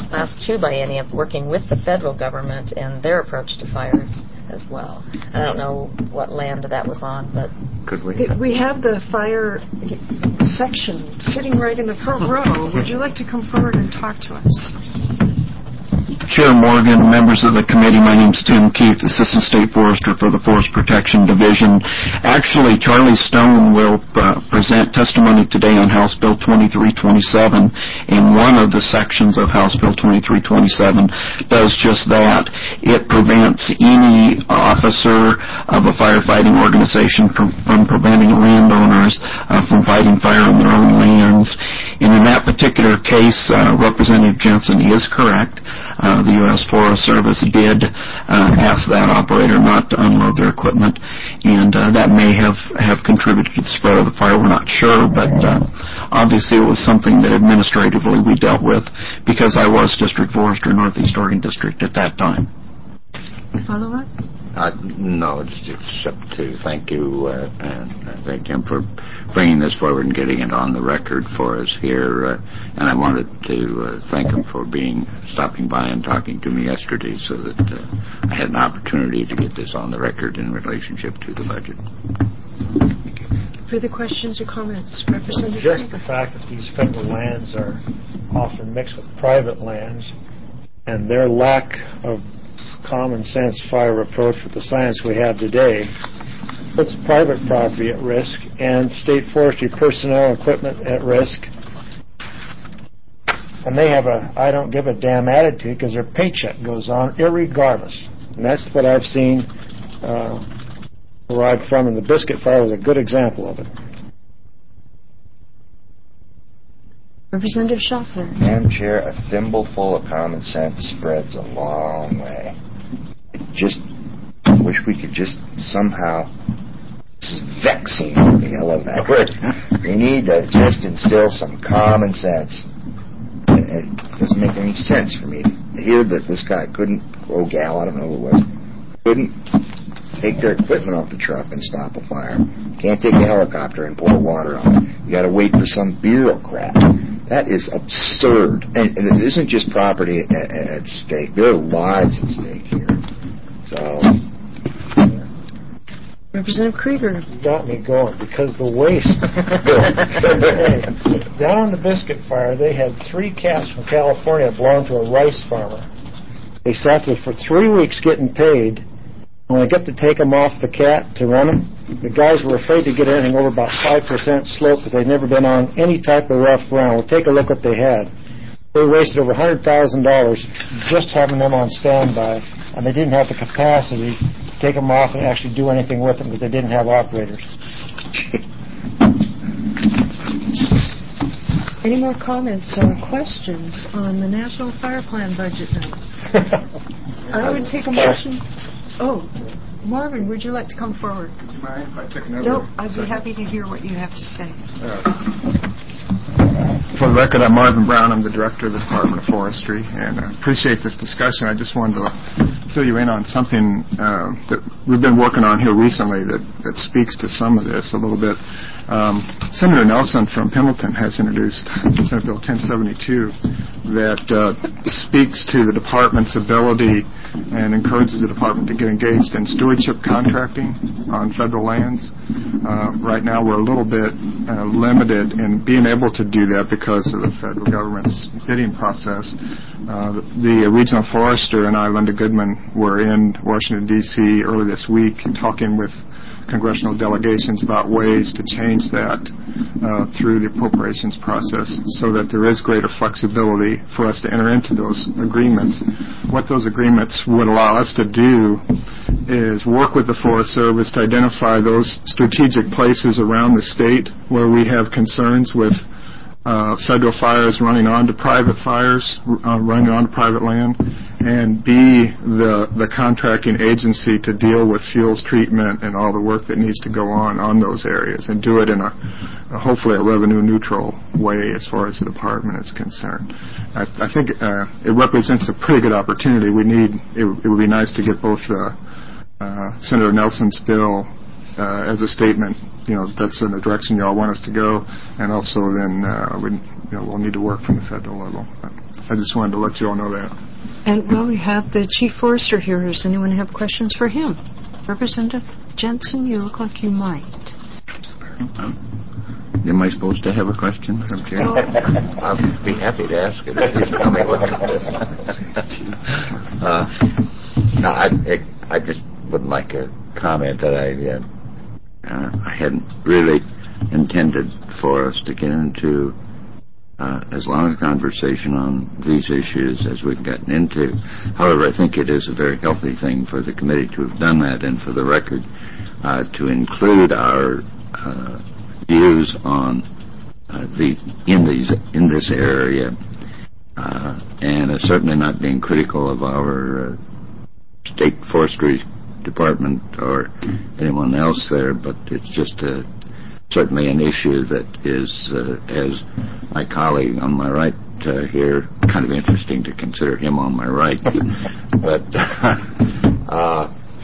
last two biennia working with the federal government and their approach to fires as well. I don't know what land that was on, but Could we? We have the fire section sitting right in the front row. Would you like to come forward and talk to us? Chair Morgan, members of the committee, my name is Tim Keith, Assistant State Forester for the Forest Protection Division. Actually, Charlie Stone will uh, present testimony today on House Bill twenty-three twenty-seven, and one of the sections of House Bill twenty-three twenty-seven does just that. It prevents any officer of a firefighting organization from, from preventing landowners uh, from fighting fire on their own lands. And in that particular case, uh, Representative Jensen is correct. Uh, the U S Forest Service did uh, ask that operator not to unload their equipment, and uh, that may have, have contributed to the spread of the fire. We're not sure, but uh, obviously it was something that administratively we dealt with because I was District Forester in Northeast Oregon District at that time. Follow-up? Uh, no, just except to thank you uh, and uh, thank him for bringing this forward and getting it on the record for us here. Uh, and I wanted to uh, thank him for being stopping by and talking to me yesterday, so that uh, I had an opportunity to get this on the record in relationship to the budget. Further questions or comments, Representative? Just the fact that these federal lands are often mixed with private lands, and their lack of common sense fire approach with the science we have today puts private property at risk and state forestry personnel equipment at risk. And they have a I don't give a damn attitude because their paycheck goes on irregardless. And that's what I've seen uh, where I'm from, and the Biscuit Fire was a good example of it. Representative Schaffler. Madam Chair, a thimbleful of common sense spreads a long way. It just I wish we could just somehow. This is vexing. I love that word. We need to just instill some common sense. It doesn't make any sense for me to hear that this guy couldn't, oh gal, I don't know who it was, couldn't take their equipment off the truck and stop a fire. Can't take a helicopter and pour water on it. You got to wait for some bureaucrat. That is absurd. And, and it isn't just property at, at stake. There are lives at stake here. So, Representative Krieger. You got me going because the waste. Hey, down on the Biscuit Fire, they had three cats from California that belonged to a rice farmer. They sat there for three weeks getting paid. When they got to take them off the cat to run them, the guys were afraid to get anything over about five percent slope because they'd never been on any type of rough ground. Well, take a look what they had. They wasted over one hundred thousand dollars just having them on standby, and they didn't have the capacity to take them off and actually do anything with them because they didn't have operators. Any more comments or questions on the National Fire Plan budget now? I would take a motion. Oh, Marvin, would you like to come forward? Do you mind if I took another? No, I'd be happy to hear what you have to say. Uh, for the record, I'm Marvin Brown. I'm the Director of the Department of Forestry, and I appreciate this discussion. I just wanted to fill you in on something uh, that we've been working on here recently that, that speaks to some of this a little bit. Um, Senator Nelson from Pendleton has introduced Senate Bill ten seventy-two that uh, speaks to the Department's ability and encourages the Department to get engaged in stewardship contracting on federal lands. Uh, right now we're a little bit uh, limited in being able to do that because of the federal government's bidding process. Uh, the, the regional forester and I, Linda Goodman, were in Washington, D C early this week talking with congressional delegations about ways to change that uh, through the appropriations process so that there is greater flexibility for us to enter into those agreements. What those agreements would allow us to do is work with the Forest Service to identify those strategic places around the state where we have concerns with Uh, federal fires running onto private fires, uh, running onto private land, and be the the contracting agency to deal with fuels treatment and all the work that needs to go on on those areas, and do it in a, a hopefully a revenue neutral way as far as the department is concerned. I, I think uh, it represents a pretty good opportunity. We need it, it would be nice to get both uh, uh, Senator Nelson's bill uh, as a statement, you know, that's in the direction y'all want us to go, and also then uh, we, you know, we'll need to work from the federal level. I just wanted to let you all know that. And, well, we have the Chief Forester here. Does anyone have questions for him? Representative Jensen, you look like you might. Am I supposed to have a question, Madam Chair? I'll be happy to ask it. If you tell me what it is. uh, no, I, I just would like a comment that I, uh, uh, I hadn't really intended for us to get into uh, as long a conversation on these issues as we've gotten into. However, I think it is a very healthy thing for the committee to have done that, and for the record, uh, to include our uh, views on uh, the in these in this area, uh, and uh, certainly not being critical of our uh, state forestry department or anyone else there, but it's just a certainly an issue that is, uh, as my colleague on my right uh, here, kind of interesting to consider him on my right. But uh,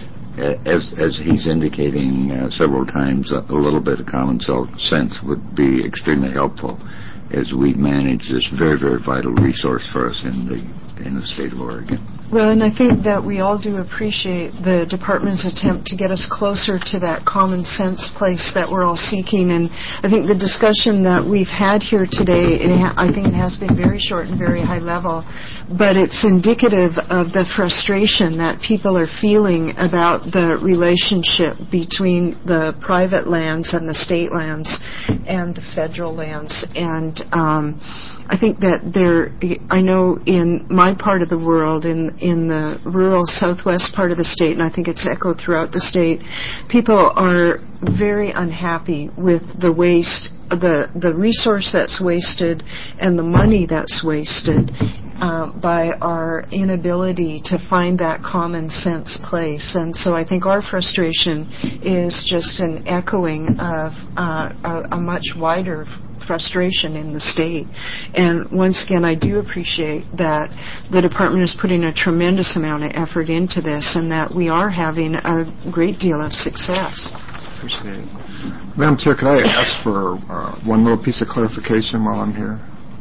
as, as he's indicating uh, several times, a little bit of common sense would be extremely helpful as we manage this very, very vital resource for us in the in the state of Oregon. Well, and I think that we all do appreciate the department's attempt to get us closer to that common sense place that we're all seeking. And I think the discussion that we've had here today, it ha- I think it has been very short and very high level, but it's indicative of the frustration that people are feeling about the relationship between the private lands and the state lands and the federal lands. And um, I think that there, I know in my part of the world, in in the rural southwest part of the state, and I think it's echoed throughout the state, people are very unhappy with the waste, the the resource that's wasted and the money that's wasted uh, by our inability to find that common sense place. And so I think our frustration is just an echoing of uh, a, a much wider frustration in the state. And once again, I do appreciate that the department is putting a tremendous amount of effort into this and that we are having a great deal of success. Appreciate it. Madam Chair, could I ask for uh, one little piece of clarification while I'm here?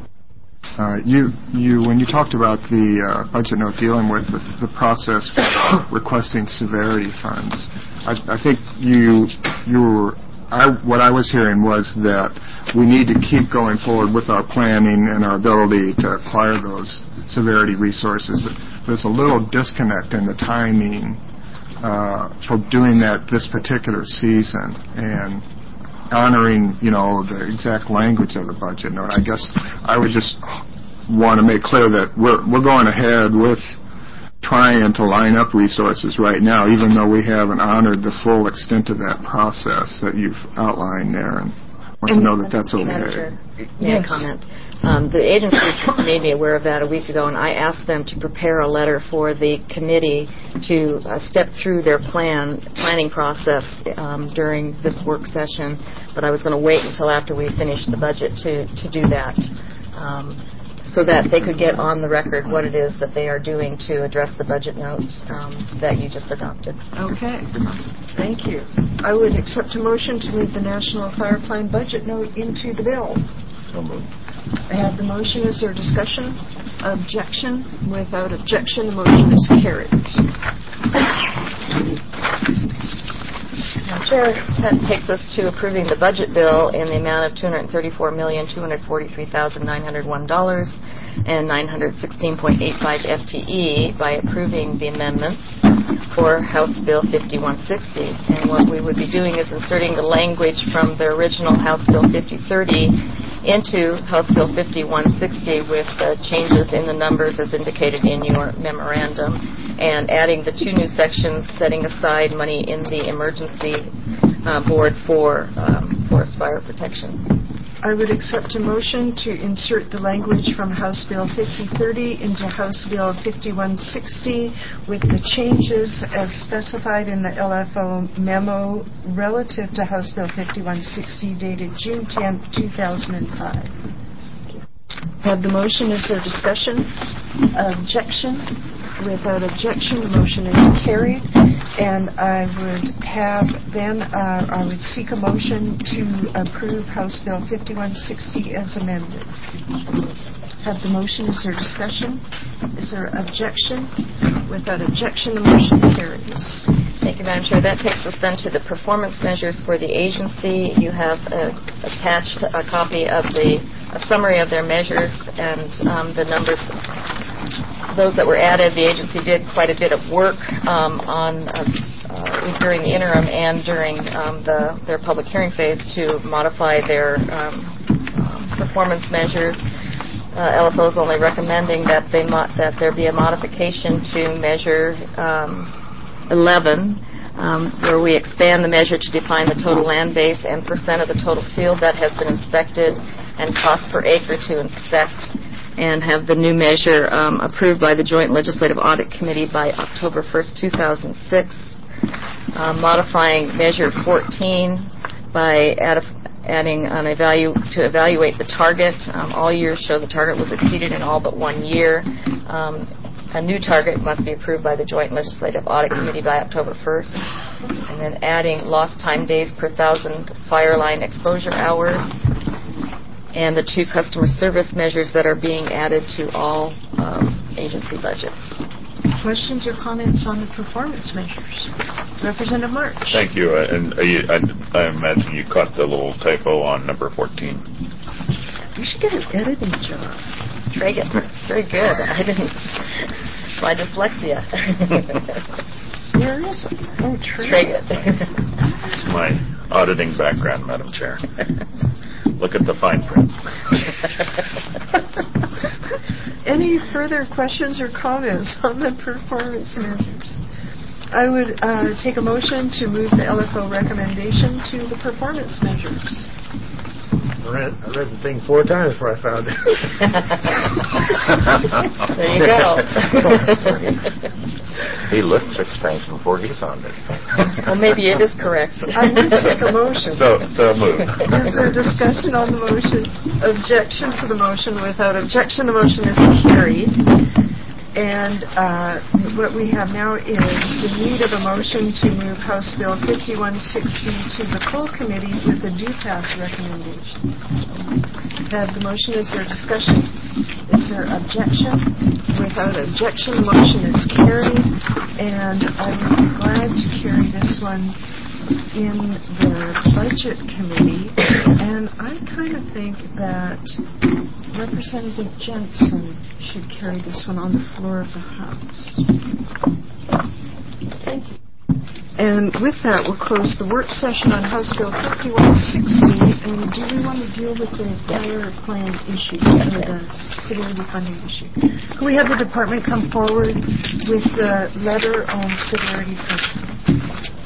Uh, you, you, when you talked about the uh, budget note dealing with the, the process for requesting severity funds, I, I think you, you were I, what I was hearing was that we need to keep going forward with our planning and our ability to acquire those severity resources. There's a little disconnect in the timing uh, for doing that this particular season and honoring, you know, the exact language of the budget note. I guess I would just want to make clear that we're we're going ahead with trying to line up resources right now, even though we haven't honored the full extent of that process that you've outlined there. And I want and to know that that's okay. May I yes. comment? Um, the agencies made me aware of that a week ago, and I asked them to prepare a letter for the committee to uh, step through their plan planning process um, during this work session, but I was going to wait until after we finished the budget to, to do that. Um, so that they could get on the record what it is that they are doing to address the budget note um, that you just adopted. Okay. Thank you. I would accept a motion to move the National Fire Plan budget note into the bill. So moved. I have the motion. Is there discussion? Objection? Without objection, the motion is carried. Madam Chair, that takes us to approving the budget bill in the amount of two hundred thirty-four million, two hundred forty-three thousand, nine hundred one dollars and nine hundred sixteen point eight five F T E by approving the amendments for House Bill fifty-one sixty. And what we would be doing is inserting the language from the original House Bill fifty thirty into House Bill fifty-one sixty with the changes in the numbers as indicated in your memorandum, and adding the two new sections setting aside money in the emergency uh, board for um, forest fire protection. I would accept a motion to insert the language from House Bill fifty thirty into House Bill fifty-one sixty with the changes as specified in the L F O memo relative to House Bill fifty-one sixty dated June tenth, two thousand five. Have the motion. Is there discussion? Objection? Without objection, the motion is carried. And I would have then, uh, I would seek a motion to approve House Bill fifty-one sixty as amended. Have the motion. Is there discussion? Is there objection? Without objection, the motion carries. Thank you, Madam Chair. That takes us then to the performance measures for the agency. You have uh, attached a copy of the a summary of their measures and um, the numbers. Those that were added, the agency did quite a bit of work um, on uh, uh, during the interim and during um, the, their public hearing phase to modify their um, um, performance measures. Uh, L F O is only recommending that they mo- that there be a modification to measure um, eleven, um, where we expand the measure to define the total land base and percent of the total field that has been inspected and cost per acre to inspect, and have the new measure um, approved by the Joint Legislative Audit Committee by October first, two thousand six. Uh, modifying Measure fourteen by add adding an evalu- to evaluate the target. Um, all years show the target was exceeded in all but one year. Um, a new target must be approved by the Joint Legislative Audit Committee by October first. And then adding lost time days per thousand fire line exposure hours. And the two customer service measures that are being added to all um, agency budgets. Questions or comments on the performance measures? Representative March. Thank you. Uh, and uh, you, I, I imagine you caught the little typo on number fourteen. You should get an editing job. Traget. Very good. I didn't. My dyslexia. Where is it? Oh, Traget. It's my auditing background, Madam Chair. Look at the fine print. Any further questions or comments on the performance measures? I would uh, take a motion to move the L F O recommendation to the performance measures. I read, I read the thing four times before I found it. There you go. He looked six times before he found it. Well, maybe it is correct. I would take a motion. So, so move. Is there discussion on the motion? Objection to the motion. Without objection, the motion is carried. And uh, what we have now is the need of a motion to move House Bill fifty-one sixty to the full committee with a due pass recommendation. Have the motion. Is there discussion? Is there objection? Without objection, the motion is carried. And I would be glad to carry this one in the Budget Committee. And I kind of think that Representative Jensen should carry this one on the floor of the House. Thank you. And with that, we'll close the work session on House Bill fifty-one sixty. And do we want to deal with the fire plan issue, or the severity funding issue? Can we have the department come forward with the letter on severity funding?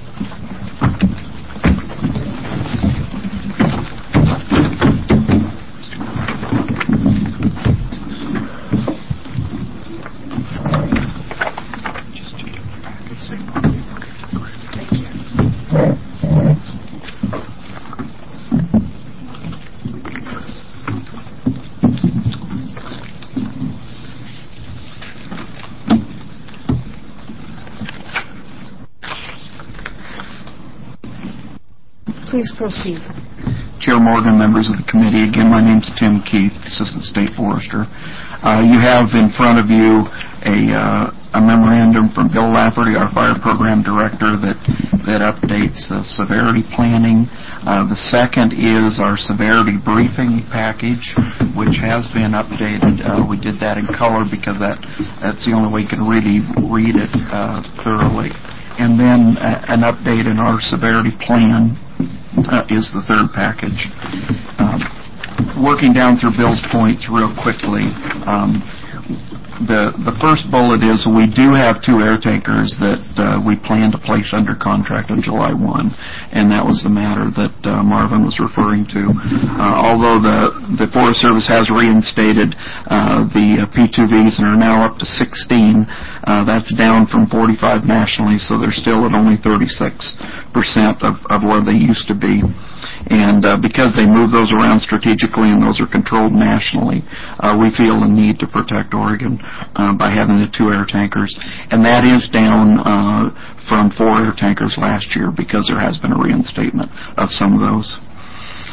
Please proceed. Chair Morgan, members of the committee, again, my name's Tim Keith, Assistant State Forester. Uh, you have in front of you a, uh, a memorandum from Bill Lafferty, our Fire Program Director, that, that updates uh, severity planning. Uh, the second is our severity briefing package, which has been updated. Uh, we did that in color because that, that's the only way you can really read it uh, thoroughly. And then uh, an update in our severity plan Uh, is the third package. Um, working down through Bill's points real quickly, um, the the first bullet is we do have two air tankers that uh, we plan to place under contract on July first, and that was the matter that uh, Marvin was referring to. Uh, although the, the Forest Service has reinstated uh, the uh, P two Vs and are now up to sixteen, uh, that's down from forty-five nationally, so they're still at only thirty-six percent of, of where they used to be. And uh, because they move those around strategically and those are controlled nationally, uh, we feel the need to protect Oregon uh, by having the two air tankers. And that is down uh, from four air tankers last year because there has been a reinstatement of some of those.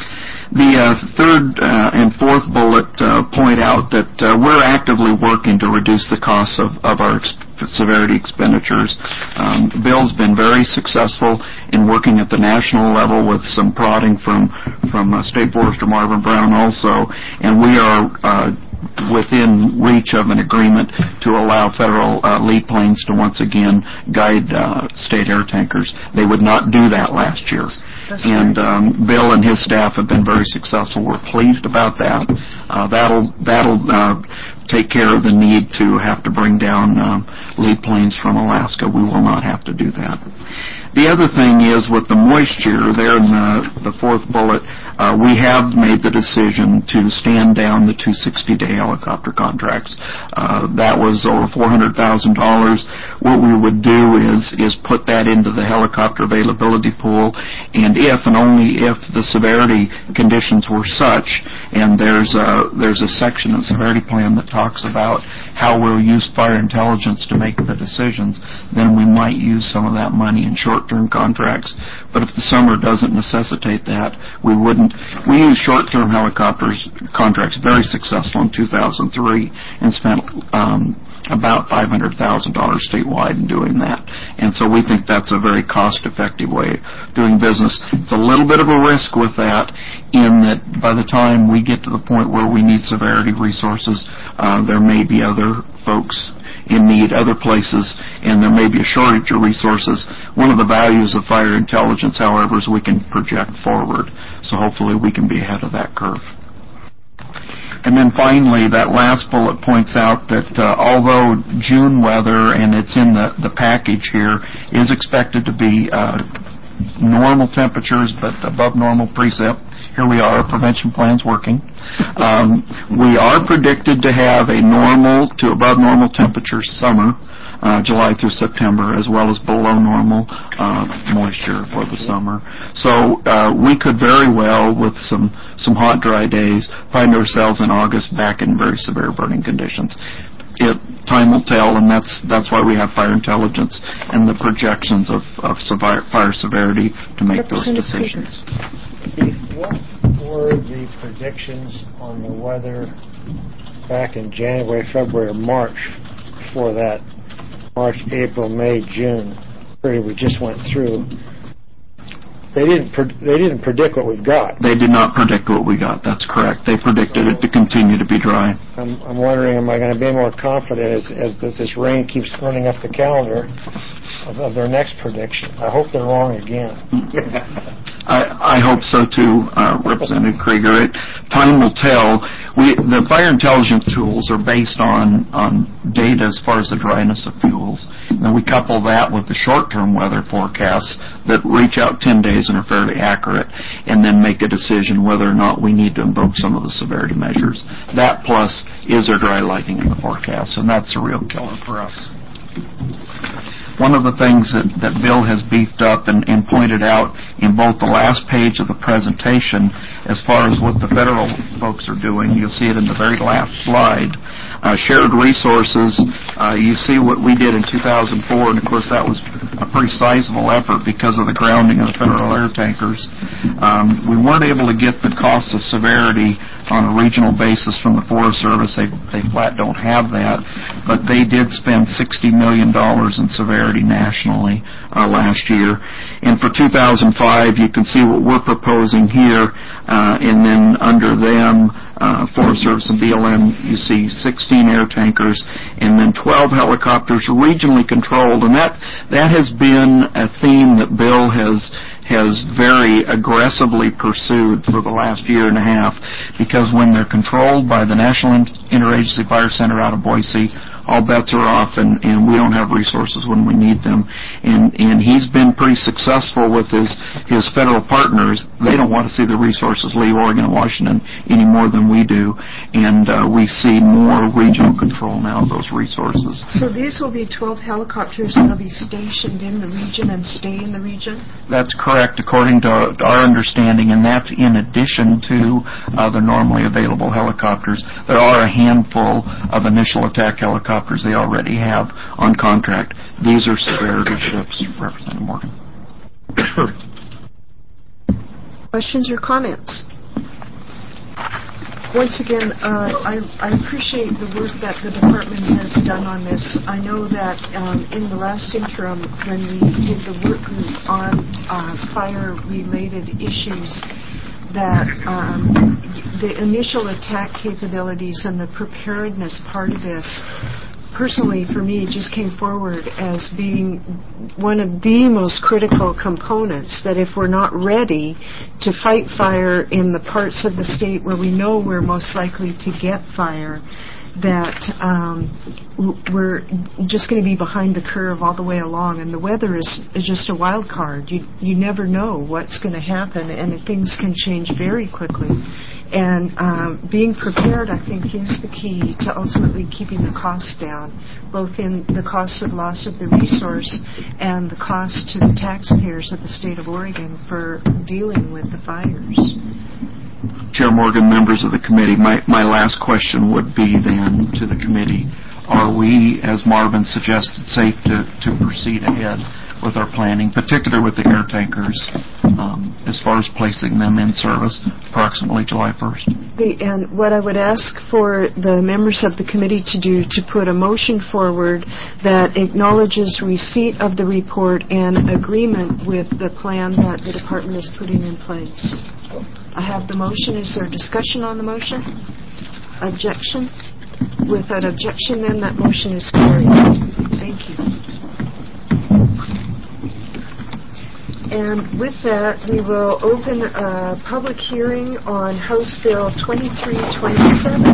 The uh, third uh, and fourth bullet uh, point out that uh, we're actively working to reduce the costs of, of our ex- severity expenditures. Um, Bill's been very successful in working at the national level with some prodding from, from uh, State Forester Marvin Brown also, and we are uh, within reach of an agreement to allow federal uh, lead planes to once again guide uh, state air tankers. They would not do that last year. That's and right. um, Bill and his staff have been very successful. We're pleased about that. Uh, that'll that'll uh, take care of the need to have to bring down um, lead planes from Alaska. We will not have to do that. The other thing is with the moisture there in the, the fourth bullet, uh, we have made the decision to stand down the two sixty-day helicopter contracts. Uh, that was over four hundred thousand dollars. What we would do is is put that into the helicopter availability pool, and if and only if the severity conditions were such, and there's a, there's a section in the severity plan that talks about how we'll use fire intelligence to make the decisions, then we might use some of that money in short-term contracts. But if the summer doesn't necessitate that, we wouldn't. We used short-term helicopters contracts very successful in two thousand three and spent um, about five hundred thousand dollars statewide in doing that. And so we think that's a very cost-effective way of doing business. It's a little bit of a risk with that in that by the time we get to the point where we need severity resources, uh, there may be other folks in need other places, and there may be a shortage of resources. One of the values of fire intelligence, however, is we can project forward. So hopefully we can be ahead of that curve. And then finally, that last bullet points out that uh, although June weather, and it's in the, the package here, is expected to be uh, normal temperatures but above normal precip, here we are, prevention plan's working. Um, we are predicted to have a normal to above normal temperature summer, uh, July through September, as well as below normal uh, moisture for the summer. So uh, we could very well, with some, some hot, dry days, find ourselves in August back in very severe burning conditions. It, time will tell, and that's that's why we have fire intelligence and the projections of, of sevi- fire severity to make those decisions. What were the predictions on the weather back in January, February, or March for that March, April, May, June period we just went through? They didn't. Pre- they didn't predict what we've got. They did not predict what we got. That's correct. They predicted it to continue to be dry. I'm, I'm wondering, am I going to be more confident as, as this, this rain keeps running up the calendar of, of their next prediction? I hope they're wrong again. I, I hope so too, uh, Representative Krieger. It, time will tell. We, the fire intelligence tools are based on, on data as far as the dryness of fuels. And then we couple that with the short-term weather forecasts that reach out ten days and are fairly accurate, and then make a decision whether or not we need to invoke some of the severity measures. That plus, is there dry lightning in the forecast? And that's a real killer for us. One of the things that, that Bill has beefed up and, and pointed out in both the last page of the presentation as far as what the federal folks are doing, you'll see it in the very last slide, uh, shared resources. Uh, you see what we did in two thousand four, and of course that was a pretty sizable effort because of the grounding of the federal air tankers. Um, we weren't able to get the cost of severity on a regional basis from the Forest Service. They, they flat don't have that, but they did spend sixty million dollars in severity nationally uh, last year. And for two thousand five, you can see what we're proposing here, uh, and then under them, uh, Forest Service and B L M, you see sixteen air tankers and then twelve helicopters regionally controlled. And that that has been a theme that Bill has has very aggressively pursued for the last year and a half, because when they're controlled by the National Interagency Fire Center out of Boise, all bets are off, and, and we don't have resources when we need them. And, and he's been pretty successful with his, his federal partners. They don't want to see the resources leave Oregon and Washington any more than we do, and uh, we see more regional control now of those resources. So these will be twelve helicopters that will be stationed in the region and stay in the region? That's correct, according to our understanding, and that's in addition to uh, the normally available helicopters. There are a handful of initial attack helicopters they already have on contract. These are severity ships, Representative Morgan. Questions or comments? Once again, uh, I, I appreciate the work that the department has done on this. I know that um, in the last interim, when we did the work group on uh, fire-related issues, that um, the initial attack capabilities and the preparedness part of this, personally for me, just came forward as being one of the most critical components, that if we're not ready to fight fire in the parts of the state where we know we're most likely to get fire, that um, we're just going to be behind the curve all the way along. And the weather is, is just a wild card. You, you never know what's going to happen, and things can change very quickly. And um, being prepared, I think, is the key to ultimately keeping the costs down, both in the cost of loss of the resource and the cost to the taxpayers of the state of Oregon for dealing with the fires. Chair Morgan, members of the committee, my, my last question would be then to the committee, are we, as Marvin suggested, safe to, to proceed ahead with our planning, particularly with the air tankers, um, as far as placing them in service approximately July first? The, and what I would ask for the members of the committee to do, to put a motion forward that acknowledges receipt of the report and agreement with the plan that the department is putting in place. I have the motion. Is there discussion on the motion? Objection? Without objection, then that motion is carried. Thank you. And with that, we will open a public hearing on House Bill twenty-three twenty-seven.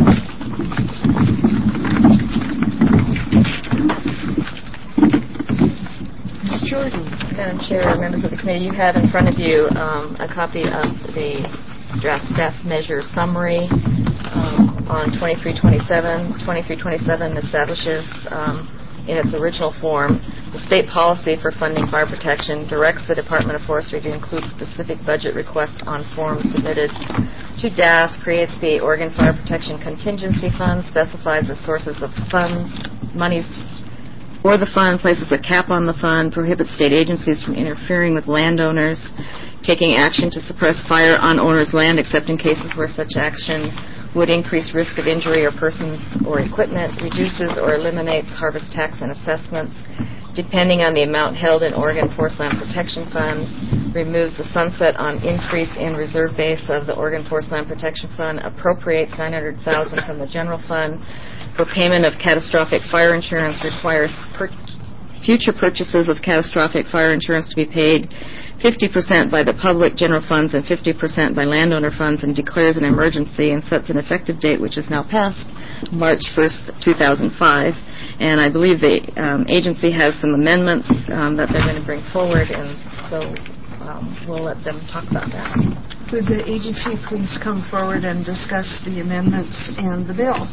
Miz Jordan. Madam Chair, members of the committee, you have in front of you um, a copy of the draft staff measure summary um, on twenty-three twenty-seven. twenty-three twenty-seven establishes um, in its original form the state policy for funding fire protection, directs the Department of Forestry to include specific budget requests on forms submitted to D A S, creates the Oregon Fire Protection Contingency Fund, specifies the sources of funds, monies for the fund, places a cap on the fund, prohibits state agencies from interfering with landowners, taking action to suppress fire on owners' land except in cases where such action would increase risk of injury or persons or equipment, reduces or eliminates harvest tax and assessments, depending on the amount held in Oregon Forest Land Protection Fund, removes the sunset on increase in reserve base of the Oregon Forest Land Protection Fund, appropriates nine hundred thousand dollars from the general fund for payment of catastrophic fire insurance, requires per- future purchases of catastrophic fire insurance to be paid fifty percent by the public general funds and fifty percent by landowner funds, and declares an emergency and sets an effective date, which is now past March first, two thousand five. And I believe the um, agency has some amendments um, that they're going to bring forward, and so um, we'll let them talk about that. Would the agency please come forward and discuss the amendments and the bill?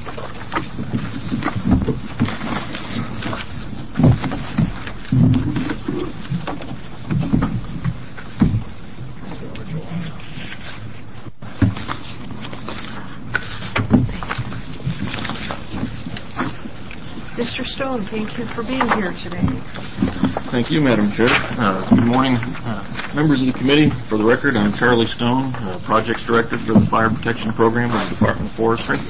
Mister Stone, thank you for being here today. Thank you, Madam Chair. Uh, good morning, uh, members of the committee. For the record, I'm Charlie Stone, uh, Projects Director for the Fire Protection Program of the Department of Forestry.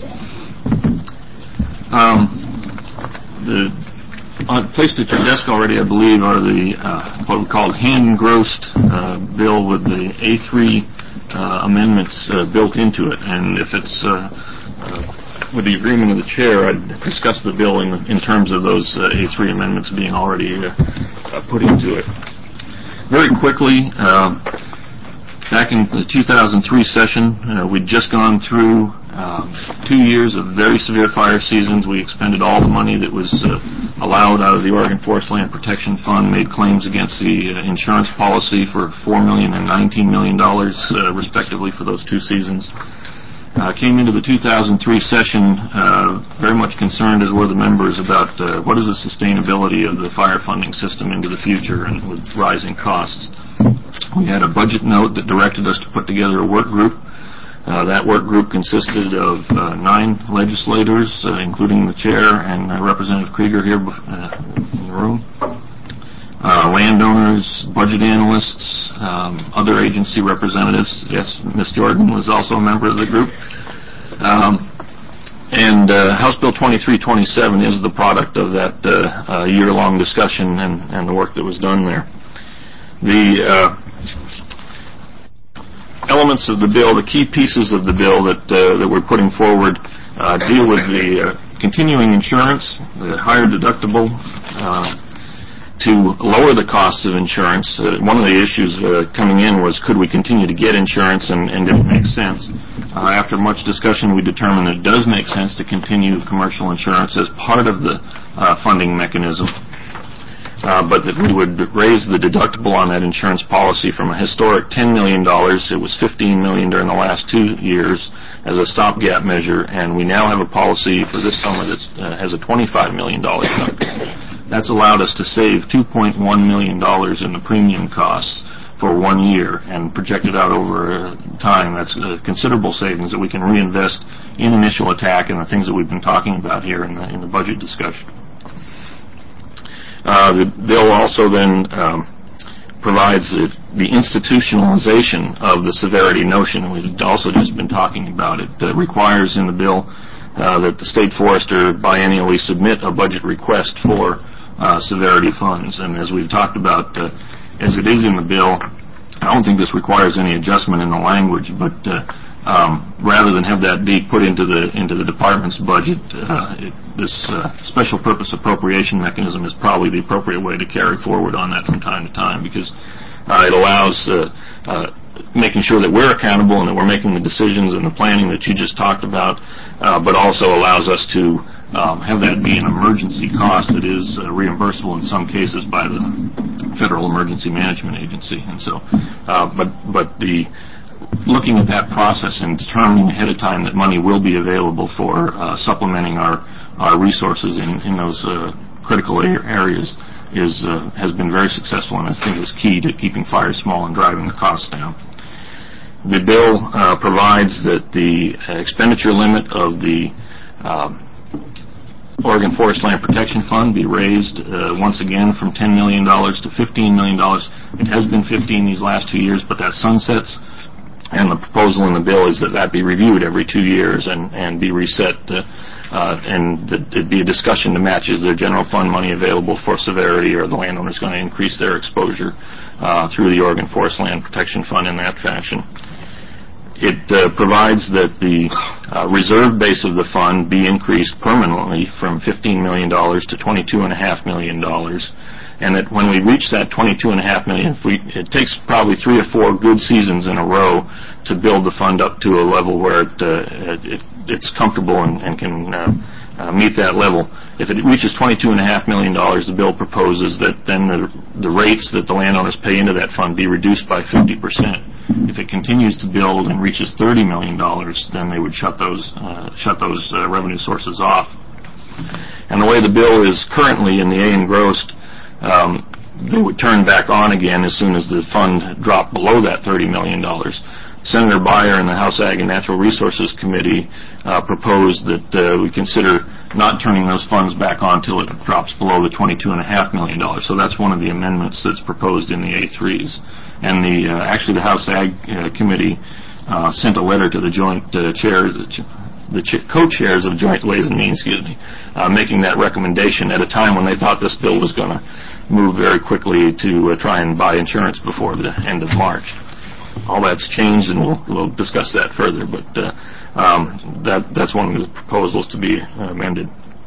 Um, the uh, placed at your desk already, I believe, are the uh, what we call hand-engrossed uh, bill with the A three uh, amendments uh, built into it. And if it's uh, uh, with the agreement of the chair, I'd discuss the bill in, in terms of those uh, A three amendments being already uh, uh, put into it. Very quickly, uh, back in the two thousand three session, uh, we'd just gone through um, two years of very severe fire seasons. We expended all the money that was uh, allowed out of the Oregon Forest Land Protection Fund, made claims against the uh, insurance policy for four million dollars and nineteen million dollars, uh, respectively, for those two seasons. Uh, came into the two thousand three session uh, very much concerned, as were the members, about uh, what is the sustainability of the fire funding system into the future and with rising costs. We had a budget note that directed us to put together a work group. Uh, that work group consisted of uh, nine legislators, uh, including the chair and uh, Representative Krieger here uh, in the room. Uh, landowners, budget analysts, um, other agency representatives. Yes, Miz Jordan was also a member of the group. Um, and uh, House Bill twenty-three twenty-seven is the product of that uh, uh, year-long discussion and, and the work that was done there. The uh, elements of the bill, the key pieces of the bill that uh, that we're putting forward uh, deal with the uh, continuing insurance, the higher deductible, uh, to lower the costs of insurance. Uh, one of the issues uh, coming in was, could we continue to get insurance, and, and did it make sense? Uh, after much discussion, we determined that it does make sense to continue commercial insurance as part of the uh, funding mechanism, uh, but that we would raise the deductible on that insurance policy from a historic ten million dollars, it was fifteen million dollars during the last two years, as a stopgap measure, and we now have a policy for this summer that uh, has a twenty-five million dollars deductible. That's allowed us to save two point one million dollars in the premium costs for one year, and projected out over time, that's a considerable savings that we can reinvest in initial attack and the things that we've been talking about here in the, in the budget discussion. Uh, the bill also then um, provides the, the institutionalization of the severity notion. We've also just been talking about it. It requires in the bill uh, that the state forester biennially submit a budget request for uh, severity funds. And as we've talked about, uh, as it is in the bill, I don't think this requires any adjustment in the language, but uh, um, rather than have that be put into the into the department's budget, uh, it, this uh, special purpose appropriation mechanism is probably the appropriate way to carry forward on that from time to time, because uh, it allows uh, uh, making sure that we're accountable and that we're making the decisions and the planning that you just talked about, uh, but also allows us to Um, have that be an emergency cost that is uh, reimbursable in some cases by the Federal Emergency Management Agency. And so, uh, but but the looking at that process and determining ahead of time that money will be available for uh, supplementing our our resources in in those uh, critical areas is uh, has been very successful, and I think is key to keeping fires small and driving the costs down. The bill uh, provides that the expenditure limit of the uh, Oregon Forest Land Protection Fund be raised uh, once again from ten million dollars to fifteen million dollars. It has been fifteen these last two years, but that sunsets, and the proposal in the bill is that that be reviewed every two years and, and be reset, uh, uh, and that it be a discussion to match, is there general fund money available for severity, or the landowner's going to increase their exposure uh, through the Oregon Forest Land Protection Fund in that fashion. It uh, provides that the uh, reserve base of the fund be increased permanently from fifteen million dollars to twenty-two point five million dollars, and that when we reach that twenty-two point five million dollars, if we, it takes probably three or four good seasons in a row to build the fund up to a level where it, uh, it, it's comfortable and, and can uh, uh, meet that level. If it reaches twenty-two point five million dollars, the bill proposes that then the, the rates that the landowners pay into that fund be reduced by fifty percent. If it continues to build and reaches thirty million dollars, then they would shut those uh, shut those uh, revenue sources off. And the way the bill is currently in the A engrossed, um, they would turn back on again as soon as the fund dropped below that thirty million dollars. Senator Beyer in the House Ag and Natural Resources Committee uh, proposed that uh, we consider not turning those funds back on until it drops below the twenty-two point five million dollars. So that's one of the amendments that's proposed in the A threes. And the uh, actually the House Ag uh, Committee uh, sent a letter to the joint uh, chairs, the, ch- the ch- co-chairs of Joint Ways and Means, excuse me, uh, making that recommendation at a time when they thought this bill was going to move very quickly to uh, try and buy insurance before the end of March. All that's changed, and we'll, we'll discuss that further, but uh, um, that, that's one of the proposals to be uh, amended.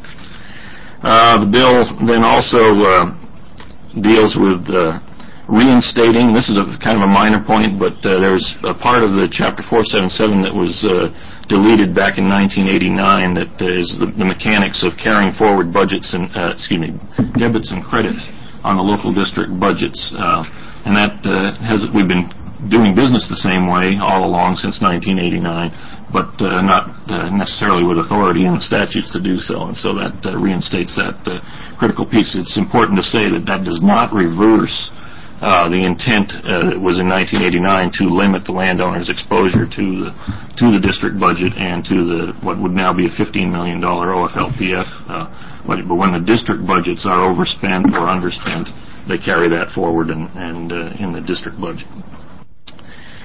Uh, the bill then also uh, deals with uh, reinstating, this is a kind of a minor point, but uh, there's a part of the Chapter four seventy-seven that was uh, deleted back in nineteen eighty-nine that uh, is the, the mechanics of carrying forward budgets and, uh, excuse me, debits and credits on the local district budgets. Uh, and that uh, has, we've been doing business the same way all along since nineteen eighty-nine, but uh, not uh, necessarily with authority in the statutes to do so, and so that uh, reinstates that uh, critical piece. It's important to say that that does not reverse uh, the intent uh, that was in nineteen eighty-nine to limit the landowner's exposure to the to the district budget and to the what would now be a fifteen million dollars O F L P F. Uh, but, but when the district budgets are overspent or underspent, they carry that forward and, and uh, in the district budget.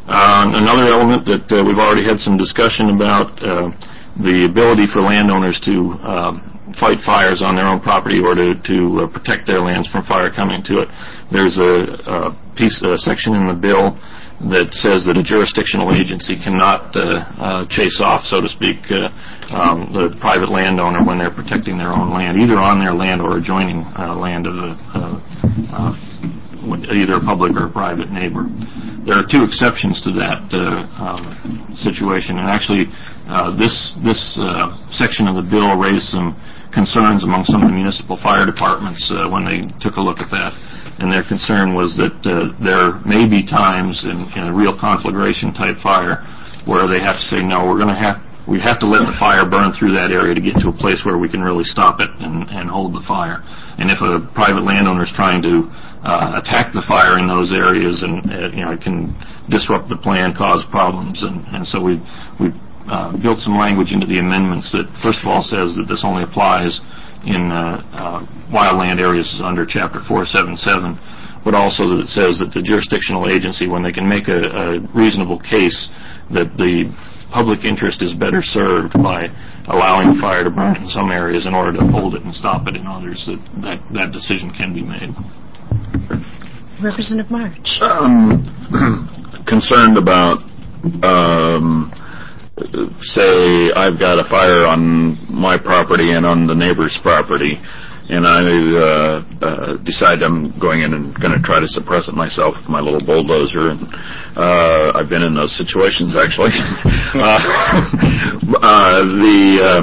Uh, another element that uh, we've already had some discussion about, uh, the ability for landowners to uh, fight fires on their own property or to, to uh, protect their lands from fire coming to it. There's a, a piece, a section in the bill that says that a jurisdictional agency cannot uh, uh, chase off, so to speak, uh, um, the private landowner when they're protecting their own land, either on their land or adjoining uh, land of a, uh, uh, either a public or a private neighbor. There are two exceptions to that uh, um, situation, and actually uh, this this uh, section of the bill raised some concerns among some of the municipal fire departments uh, when they took a look at that. And their concern was that uh, there may be times in, in a real conflagration type fire where they have to say, no, we're going to have we have to let the fire burn through that area to get to a place where we can really stop it and, and hold the fire. And if a private landowner is trying to uh, attack the fire in those areas, and uh, you know, it can disrupt the plan, cause problems, and, and so we we uh, built some language into the amendments that first of all says that this only applies in uh, uh, wildland areas under Chapter four seventy-seven, but also that it says that the jurisdictional agency, when they can make a, a reasonable case that the public interest is better served by allowing the fire to burn in some areas in order to hold it and stop it in others, that that, that decision can be made. Representative March. Um, concerned about um, say I've got a fire on my property and on the neighbor's property, and I uh, uh, decide I'm going in and going to try to suppress it myself with my little bulldozer, and uh, I've been in those situations actually. uh, uh, the uh,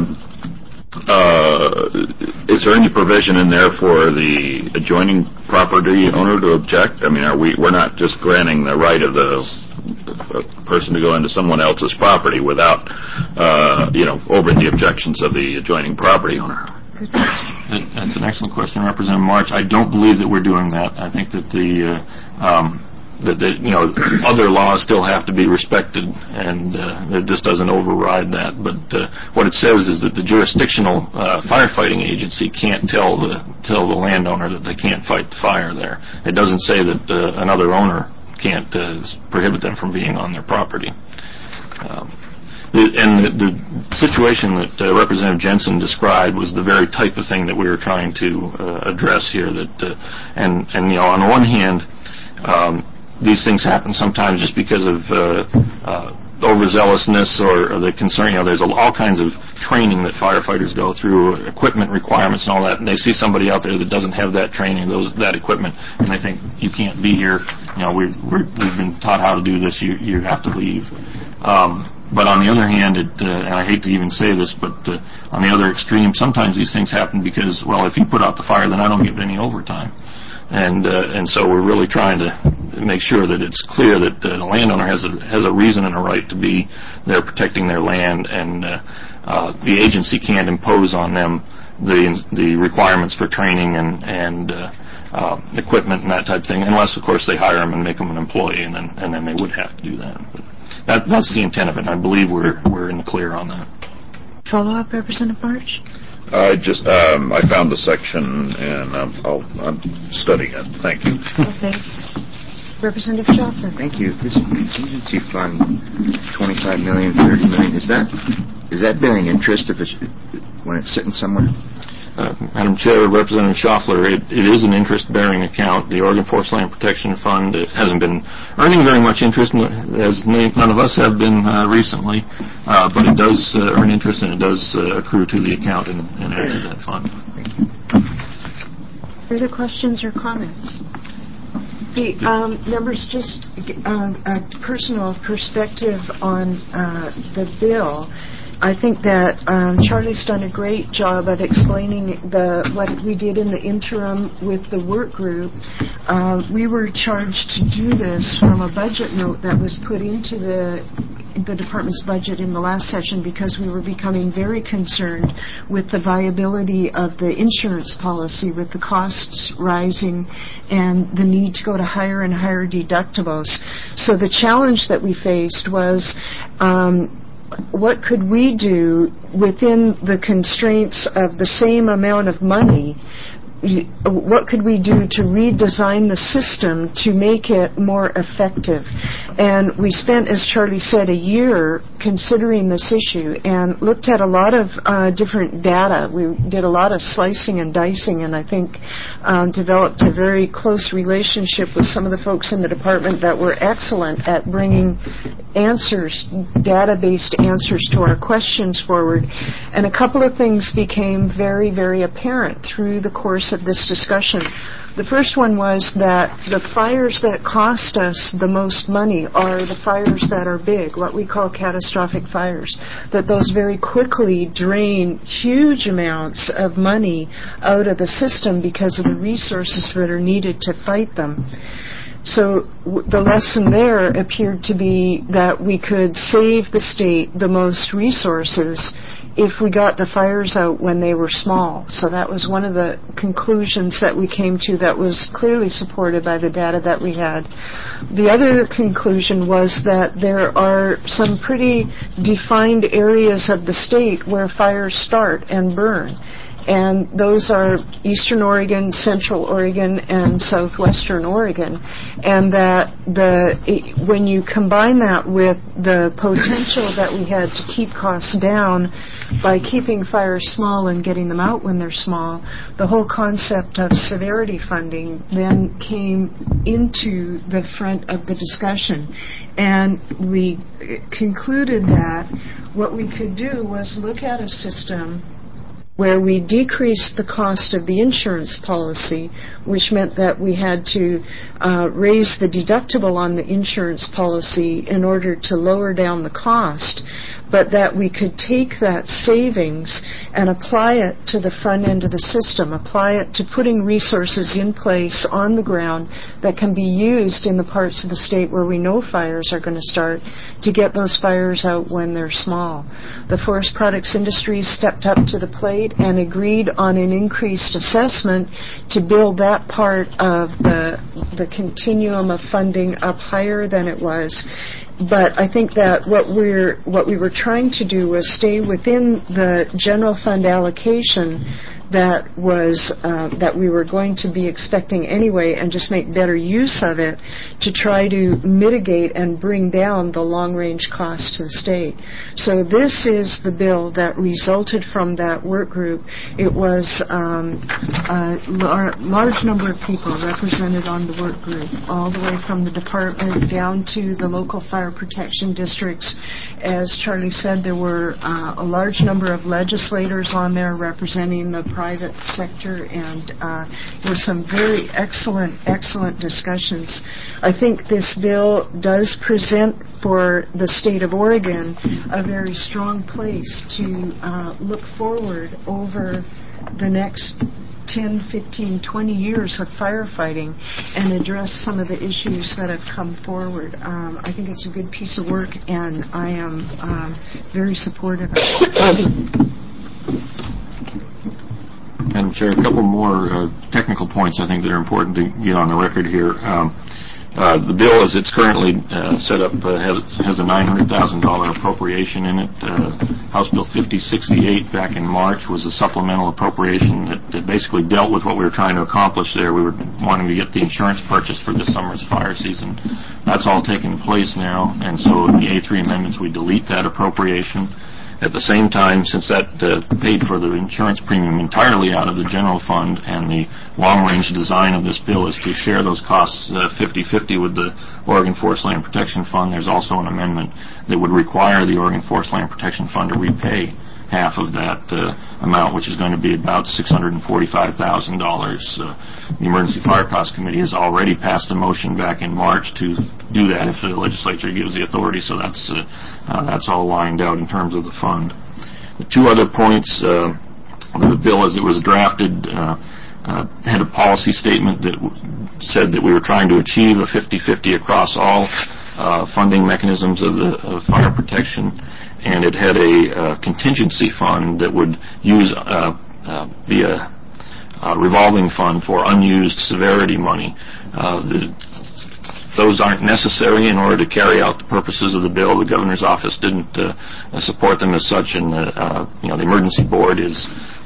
uh, is there any provision in there for the adjoining property owner to object? I mean, are we we're not just granting the right of the a person to go into someone else's property without, uh, you know, over the objections of the adjoining property owner? That's an excellent question, Representative March. I don't believe that we're doing that. I think that the, uh, um, that the, you know, other laws still have to be respected, and uh, it just doesn't override that. But uh, what it says is that the jurisdictional uh, firefighting agency can't tell the tell the landowner that they can't fight the fire there. It doesn't say that uh, another owner can't uh, prohibit them from being on their property. Um, the, and the, the situation that uh, Representative Jensen described was the very type of thing that we were trying to uh, address here. That uh, and and you know, on one hand, um, these things happen sometimes just because of uh, uh, overzealousness or, or the concern. You know, there's all kinds of training that firefighters go through, equipment requirements and all that, and they see somebody out there that doesn't have that training, those that equipment, and they think, you can't be here. You know, we've we're, we've been taught how to do this. You you have to leave. Um, but on the other hand, it, uh, and I hate to even say this, but uh, on the other extreme, sometimes these things happen because, well, if you put out the fire, then I don't get any overtime. And uh, and so we're really trying to make sure that it's clear that uh, the landowner has a has a reason and a right to be there protecting their land, and uh, uh, the agency can't impose on them the the requirements for training and and uh, uh, equipment and that type of thing, unless of course they hire them and make them an employee, and then and then they would have to do that. But that that's the intent of it, and I believe we're we're in the clear on that. Follow up, Representative March. I just, um, I found the section, and um, I'll, I'm studying it. Thank you. Okay. Representative Schaffner. Thank you. This contingency fund, twenty-five million dollars, thirty million dollars, is that, is that bearing interest if it's, when it's sitting somewhere? Uh, Madam Chair, Representative Schaffler, it, it is an interest-bearing account. The Oregon Forest Land Protection Fund it hasn't been earning very much interest, as none of us have been uh, recently, uh, but it does uh, earn interest, and it does uh, accrue to the account and, and add to that fund. Further questions or comments? The um, members, just uh, a personal perspective on uh, the bill. I think that um, Charlie's done a great job of explaining the what we did in the interim with the work group. Uh, we were charged to do this from a budget note that was put into the the department's budget in the last session because we were becoming very concerned with the viability of the insurance policy, with the costs rising and the need to go to higher and higher deductibles. So the challenge that we faced was um, what could we do within the constraints of the same amount of money? What could we do to redesign the system to make it more effective? And we spent, as Charlie said, a year considering this issue and looked at a lot of uh, different data. We did a lot of slicing and dicing, and I think um, developed a very close relationship with some of the folks in the department that were excellent at bringing answers, data-based answers to our questions forward. And a couple of things became very, very apparent through the course of this discussion. The first one was that the fires that cost us the most money are the fires that are big, what we call catastrophic fires, that those very quickly drain huge amounts of money out of the system because of the resources that are needed to fight them. So w- the lesson there appeared to be that we could save the state the most resources if we got the fires out when they were small. So that was one of the conclusions that we came to that was clearly supported by the data that we had. The other conclusion was that there are some pretty defined areas of the state where fires start and burn. And those are Eastern Oregon, Central Oregon, and Southwestern Oregon. And that the when you combine that with the potential that we had to keep costs down by keeping fires small and getting them out when they're small, the whole concept of severity funding then came into the front of the discussion. And we concluded that what we could do was look at a system where we decreased the cost of the insurance policy, which meant that we had to uh, raise the deductible on the insurance policy in order to lower down the cost, but that we could take that savings and apply it to the front end of the system, apply it to putting resources in place on the ground that can be used in the parts of the state where we know fires are going to start to get those fires out when they're small. The forest products industry stepped up to the plate and agreed on an increased assessment to build that part of the the continuum of funding up higher than it was. But I think that what we're what we were trying to do was stay within the general fund allocation that was uh, that we were going to be expecting anyway, and just make better use of it to try to mitigate and bring down the long-range cost to the state. So this is the bill that resulted from that work group. It was um, a lar- large number of people represented on the work group, all the way from the department down to the local fire protection districts. As Charlie said, there were uh, a large number of legislators on there representing the private sector, and uh, there were some very excellent, excellent discussions. I think this bill does present for the state of Oregon a very strong place to uh, look forward over the next ten, fifteen, twenty years of firefighting and address some of the issues that have come forward. Um, I think it's a good piece of work, and I am um, very supportive of it. Madam Chair, a couple more uh, technical points I think that are important to get on the record here. Um, uh, the bill, as it's currently uh, set up, uh, has, has a nine hundred thousand dollars appropriation in it. Uh, House Bill fifty sixty-eight back in March was a supplemental appropriation that, that basically dealt with what we were trying to accomplish there. We were wanting to get the insurance purchase for this summer's fire season. That's all taken place now, and so in the A three amendments we delete that appropriation. At the same time, since that uh, paid for the insurance premium entirely out of the general fund, and the long-range design of this bill is to share those costs uh, fifty-fifty with the Oregon Forest Land Protection Fund, there's also an amendment that would require the Oregon Forest Land Protection Fund to repay half of that uh, amount, which is going to be about six hundred forty-five thousand dollars. Uh, the Emergency Fire Cost Committee has already passed a motion back in March to do that if the legislature gives the authority, so that's uh, uh, that's all lined out in terms of the fund. The two other points, uh, the bill as it was drafted uh, uh, had a policy statement that w- said that we were trying to achieve a fifty-fifty across all uh, funding mechanisms of the of fire protection, and it had a uh, contingency fund that would use uh, uh, be a, a revolving fund for unused severity money. Uh, the, those aren't necessary in order to carry out the purposes of the bill. The governor's office didn't uh, support them as such, and the, uh, you know, the emergency board is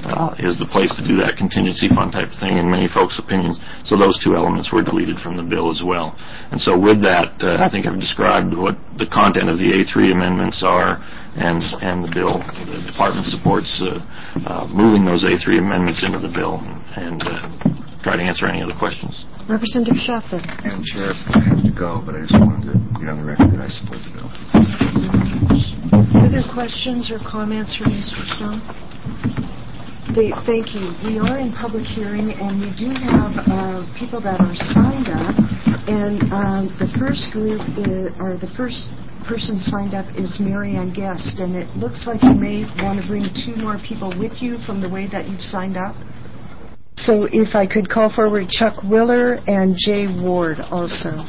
uh, is the place to do that contingency fund type of thing in many folks' opinions. So those two elements were deleted from the bill as well. And so with that, uh, I think I've described what the content of the A three amendments are, and and the bill. The department supports uh, uh, moving those A three amendments into the bill, and uh, try to answer any other questions. Representative Schaffler. Madam Chair, I have to go, but I just wanted to get on the record that I support the bill. Other questions or comments from Mister Stone? The, thank you. We are in public hearing, and we do have uh, people that are signed up. And um, the first group, is, or the first person signed up is Marianne Guest, and it looks like you may want to bring two more people with you from the way that you've signed up. So if I could call forward Chuck Willer and Jay Ward also.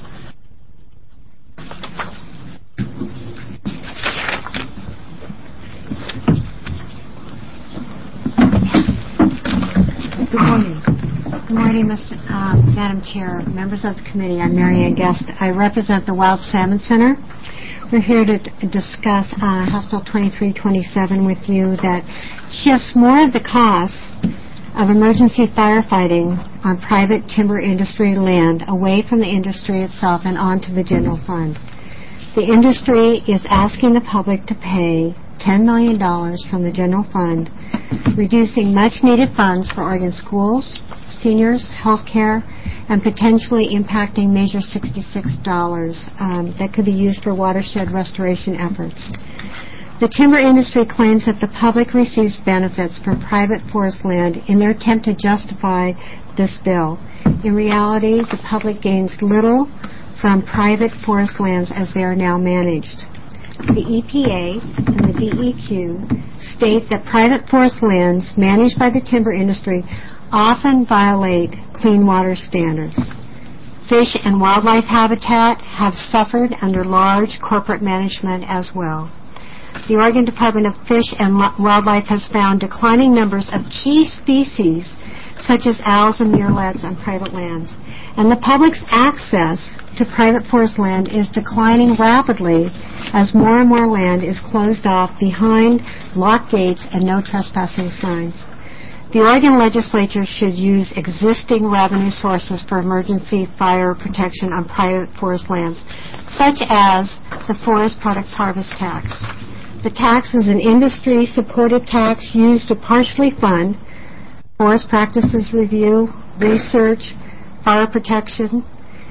Good morning. Good morning, Miz Uh, Madam Chair, members of the committee. I'm Marianne Guest. I represent the Wild Salmon Center. We're here to d- discuss uh, House Bill twenty-three twenty-seven with you that shifts more of the costs of emergency firefighting on private timber industry land away from the industry itself and onto the general fund. The industry is asking the public to pay ten million dollars from the general fund, reducing much-needed funds for Oregon schools, seniors, health care, and potentially impacting Measure sixty-six dollars um, that could be used for watershed restoration efforts. The timber industry claims that the public receives benefits from private forest land in their attempt to justify this bill. In reality, the public gains little from private forest lands as they are now managed. The E P A and the D E Q state that private forest lands managed by the timber industry often violate clean water standards. Fish and wildlife habitat have suffered under large corporate management as well. The Oregon Department of Fish and Wildlife has found declining numbers of key species such as owls and murrelets on private lands. And the public's access to private forest land is declining rapidly as more and more land is closed off behind locked gates and no trespassing signs. The Oregon legislature should use existing revenue sources for emergency fire protection on private forest lands, such as the Forest Products Harvest Tax. The tax is an industry-supported tax used to partially fund forest practices review, research, fire protection,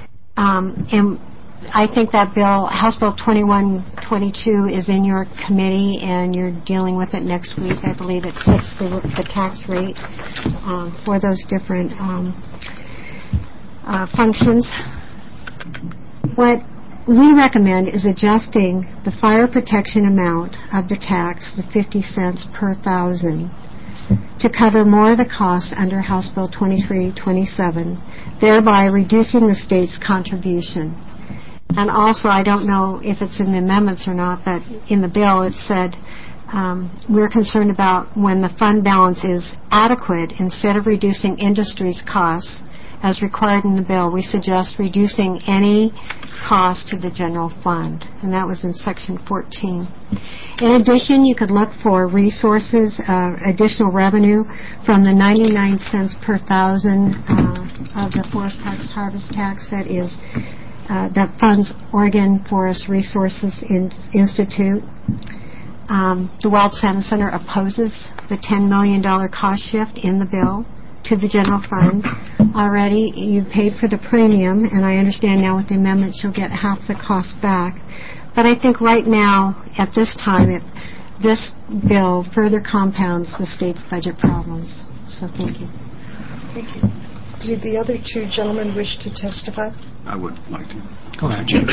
um, and I think that bill, House Bill twenty-one twenty-two, is in your committee, and you're dealing with it next week. I believe it sets the, the tax rate um, for those different um, uh, functions. What we recommend is adjusting the fire protection amount of the tax, the fifty cents per thousand, to cover more of the costs under House Bill twenty-three twenty-seven, thereby reducing the state's contribution. And also, I don't know if it's in the amendments or not, but in the bill it said um, we're concerned about when the fund balance is adequate, instead of reducing industry's costs as required in the bill, we suggest reducing any cost to the general fund, and that was in Section fourteen. In addition, you could look for resources, uh, additional revenue from the ninety-nine cents per thousand uh, of the Forest Products Harvest Tax that is uh, that funds Oregon Forest Resources in- Institute. Um, the Wild Salmon Center opposes the ten million dollars cost shift in the bill to the general fund. Already you paid for the premium, and I understand now with the amendments you'll get half the cost back. But I think right now, at this time, it, this bill further compounds the state's budget problems. So thank you. Thank you. Do the other two gentlemen wish to testify? I would like to. Go ahead, Jim.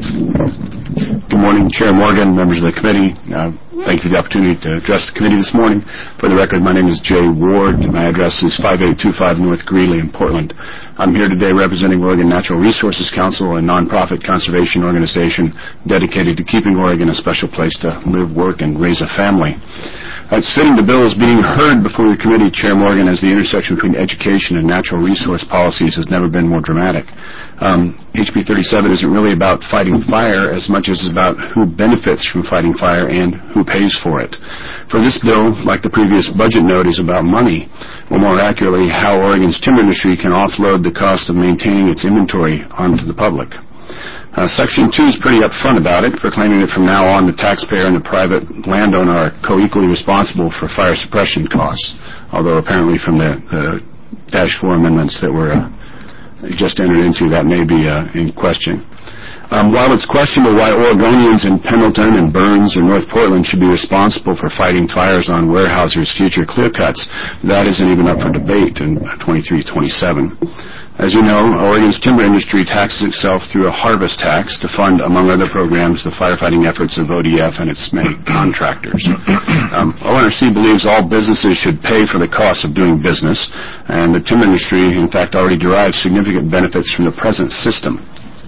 Good morning, Chair Morgan, members of the committee. Uh, thank you for the opportunity to address the committee this morning. For the record, my name is Jay Ward. My address is five eight two five North Greeley in Portland. I'm here today representing Oregon Natural Resources Council, a nonprofit conservation organization dedicated to keeping Oregon a special place to live, work, and raise a family. Uh, Sitting the bill is being heard before the committee, Chair Morgan, as the intersection between education and natural resource policies has never been more dramatic. Um, H B thirty-seven isn't really about fighting fire as much as it's about who benefits from fighting fire and who pays for it. For this bill, like the previous budget note, is about money, or more accurately, how Oregon's timber industry can offload the cost of maintaining its inventory onto the public. Uh, Section two is pretty upfront about it, proclaiming that from now on the taxpayer and the private landowner are co-equally responsible for fire suppression costs, although apparently from the, the Dash four amendments that were uh, just entered into, that may be uh, in question. Um, while it's questionable why Oregonians in Pendleton and Burns or North Portland should be responsible for fighting fires on Weyerhaeuser's future clear cuts, that isn't even up for debate in twenty-three twenty-seven. As you know, Oregon's timber industry taxes itself through a harvest tax to fund, among other programs, the firefighting efforts of O D F and its many contractors. Um, O N R C believes all businesses should pay for the cost of doing business, and the timber industry, in fact, already derives significant benefits from the present system.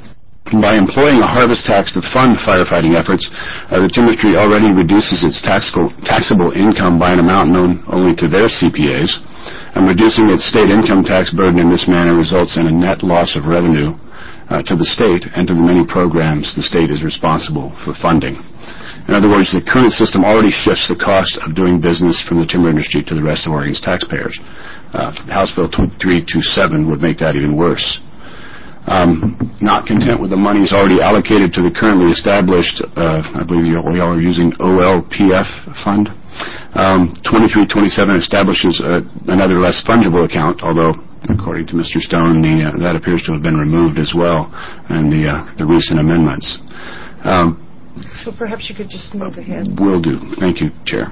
By employing a harvest tax to fund firefighting efforts, uh, the timber industry already reduces its taxable, taxable income by an amount known only to their C P As, and reducing its state income tax burden in this manner results in a net loss of revenue uh, to the state and to the many programs the state is responsible for funding. In other words, the current system already shifts the cost of doing business from the timber industry to the rest of Oregon's taxpayers. Uh, House Bill twenty-three twenty-seven would make that even worse. Um, not content with the monies already allocated to the currently established, uh, I believe you all are using O L P F fund, um, twenty-three twenty-seven establishes uh, another less fungible account, although according to Mister Stone, the, uh, that appears to have been removed as well in the, uh, the recent amendments. Um, so perhaps you could just move ahead. Will do. Thank you, Chair.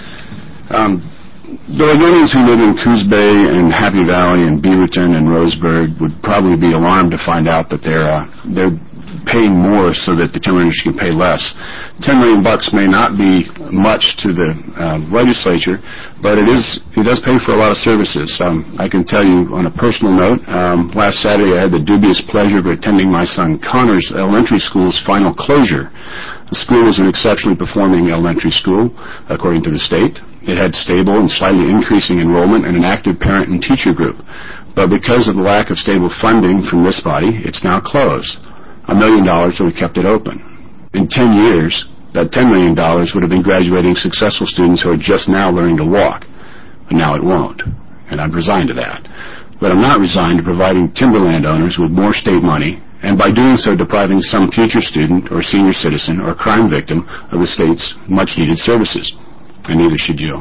Um, The Oregonians who live in Coos Bay and Happy Valley and Beaverton and Roseburg would probably be alarmed to find out that they're uh, they're paying more so that the timber industry can pay less. Ten million bucks may not be much to the uh, legislature, but it is it does pay for a lot of services. Um, I can tell you on a personal note, um, last Saturday I had the dubious pleasure of attending my son Connor's elementary school's final closure. The school was an exceptionally performing elementary school, according to the state. It had stable and slightly increasing enrollment and an active parent and teacher group. But because of the lack of stable funding from this body, it's now closed. A million dollars, so we kept it open. In ten years, that ten million dollars would have been graduating successful students who are just now learning to walk. But now it won't, and I'm resigned to that. But I'm not resigned to providing timber landowners with more state money, and by doing so depriving some future student or senior citizen or crime victim of the state's much-needed services. And neither should you.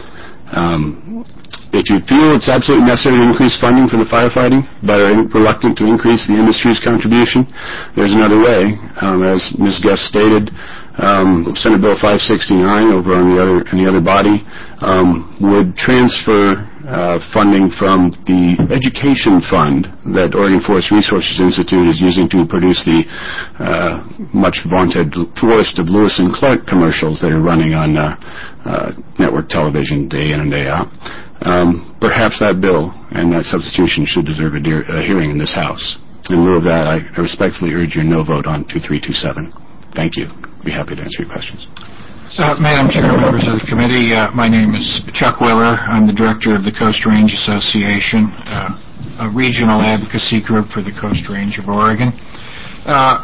Um, if you feel it's absolutely necessary to increase funding for the firefighting, but are reluctant to increase the industry's contribution, there's another way. Um, as Miz Guest stated, um, Senate Bill five sixty-nine over on the other in the other body um, would transfer uh, funding from the education fund that Oregon Forest Resources Institute is using to produce the uh, much vaunted Forest of Lewis and Clark commercials that are running on uh, uh, network television day in and day out. Um, perhaps that bill and that substitution should deserve a, dear, a hearing in this House. In lieu of that, I respectfully urge your no vote on twenty-three twenty-seven. Thank you. I'd be happy to answer your questions. Uh, Madam Chair, members of the committee, uh, my name is Chuck Willer. I'm the director of the Coast Range Association, uh, a regional advocacy group for the Coast Range of Oregon. Uh,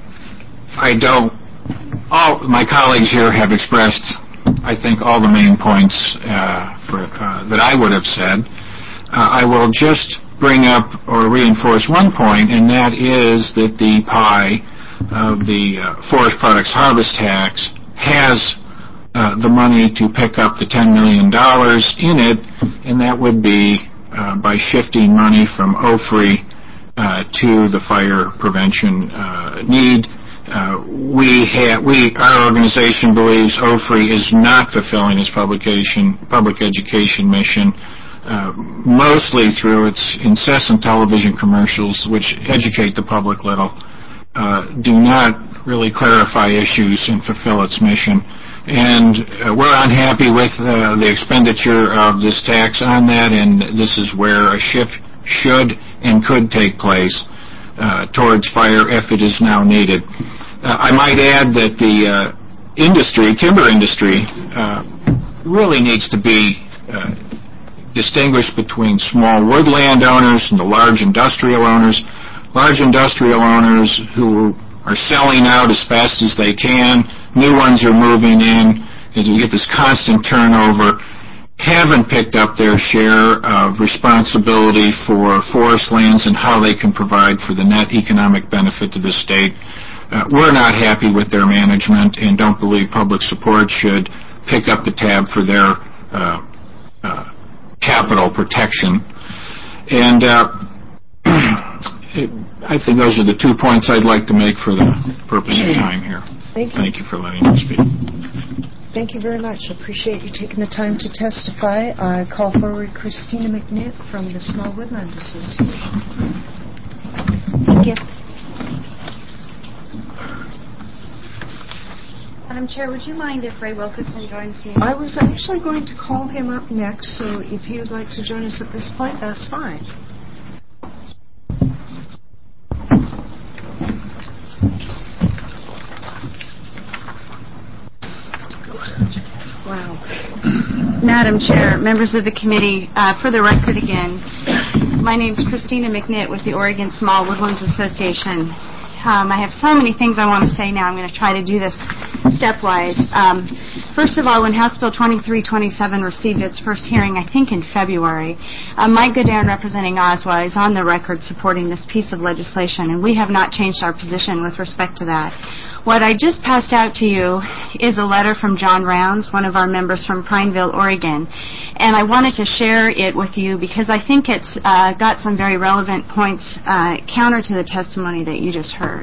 I don't, all my colleagues here have expressed, I think, all the main points uh, for, uh, that I would have said. Uh, I will just bring up or reinforce one point, and that is that the pie of the uh, forest products harvest tax has uh, the money to pick up the ten million dollars in it, and that would be uh, by shifting money from O F R I uh, to the fire prevention uh, need. Uh, we have, we, our organization believes O F R I is not fulfilling its publication, public education mission, uh, mostly through its incessant television commercials, which educate the public little, uh, do not really clarify issues and fulfill its mission. And uh, we're unhappy with uh, the expenditure of this tax on that, and this is where a shift should and could take place uh, towards fire if it is now needed. Uh, I might add that the uh, industry, timber industry, uh, really needs to be uh, distinguished between small woodland owners and the large industrial owners. Large industrial owners who are selling out as fast as they can, new ones are moving in, as we get this constant turnover, haven't picked up their share of responsibility for forest lands and how they can provide for the net economic benefit to the state. Uh, we're not happy with their management and don't believe public support should pick up the tab for their uh, uh, capital protection. And uh, I think those are the two points I'd like to make for the purpose of time here. Thank you. Thank you for letting me speak. Thank you very much. Appreciate you taking the time to testify. I call forward Christina McNitt from the Small Woodland Association. Thank you. Madam Chair, would you mind if Ray Wilkerson joins me? I was actually going to call him up next, so if you'd like to join us at this point, that's fine. Wow. Madam Chair, members of the committee, uh, for the record again, my name is Christina McNitt with the Oregon Small Woodlands Association. Um, I have so many things I want to say now. I'm going to try to do this stepwise. Um, first of all, when House Bill twenty-three twenty-seven received its first hearing, I think in February, uh, Mike Goodern, representing Oshawa, is on the record supporting this piece of legislation, and we have not changed our position with respect to that. What I just passed out to you is a letter from John Rounds, one of our members from Prineville, Oregon, and I wanted to share it with you because I think it's uh, got some very relevant points uh, counter to the testimony that you just heard.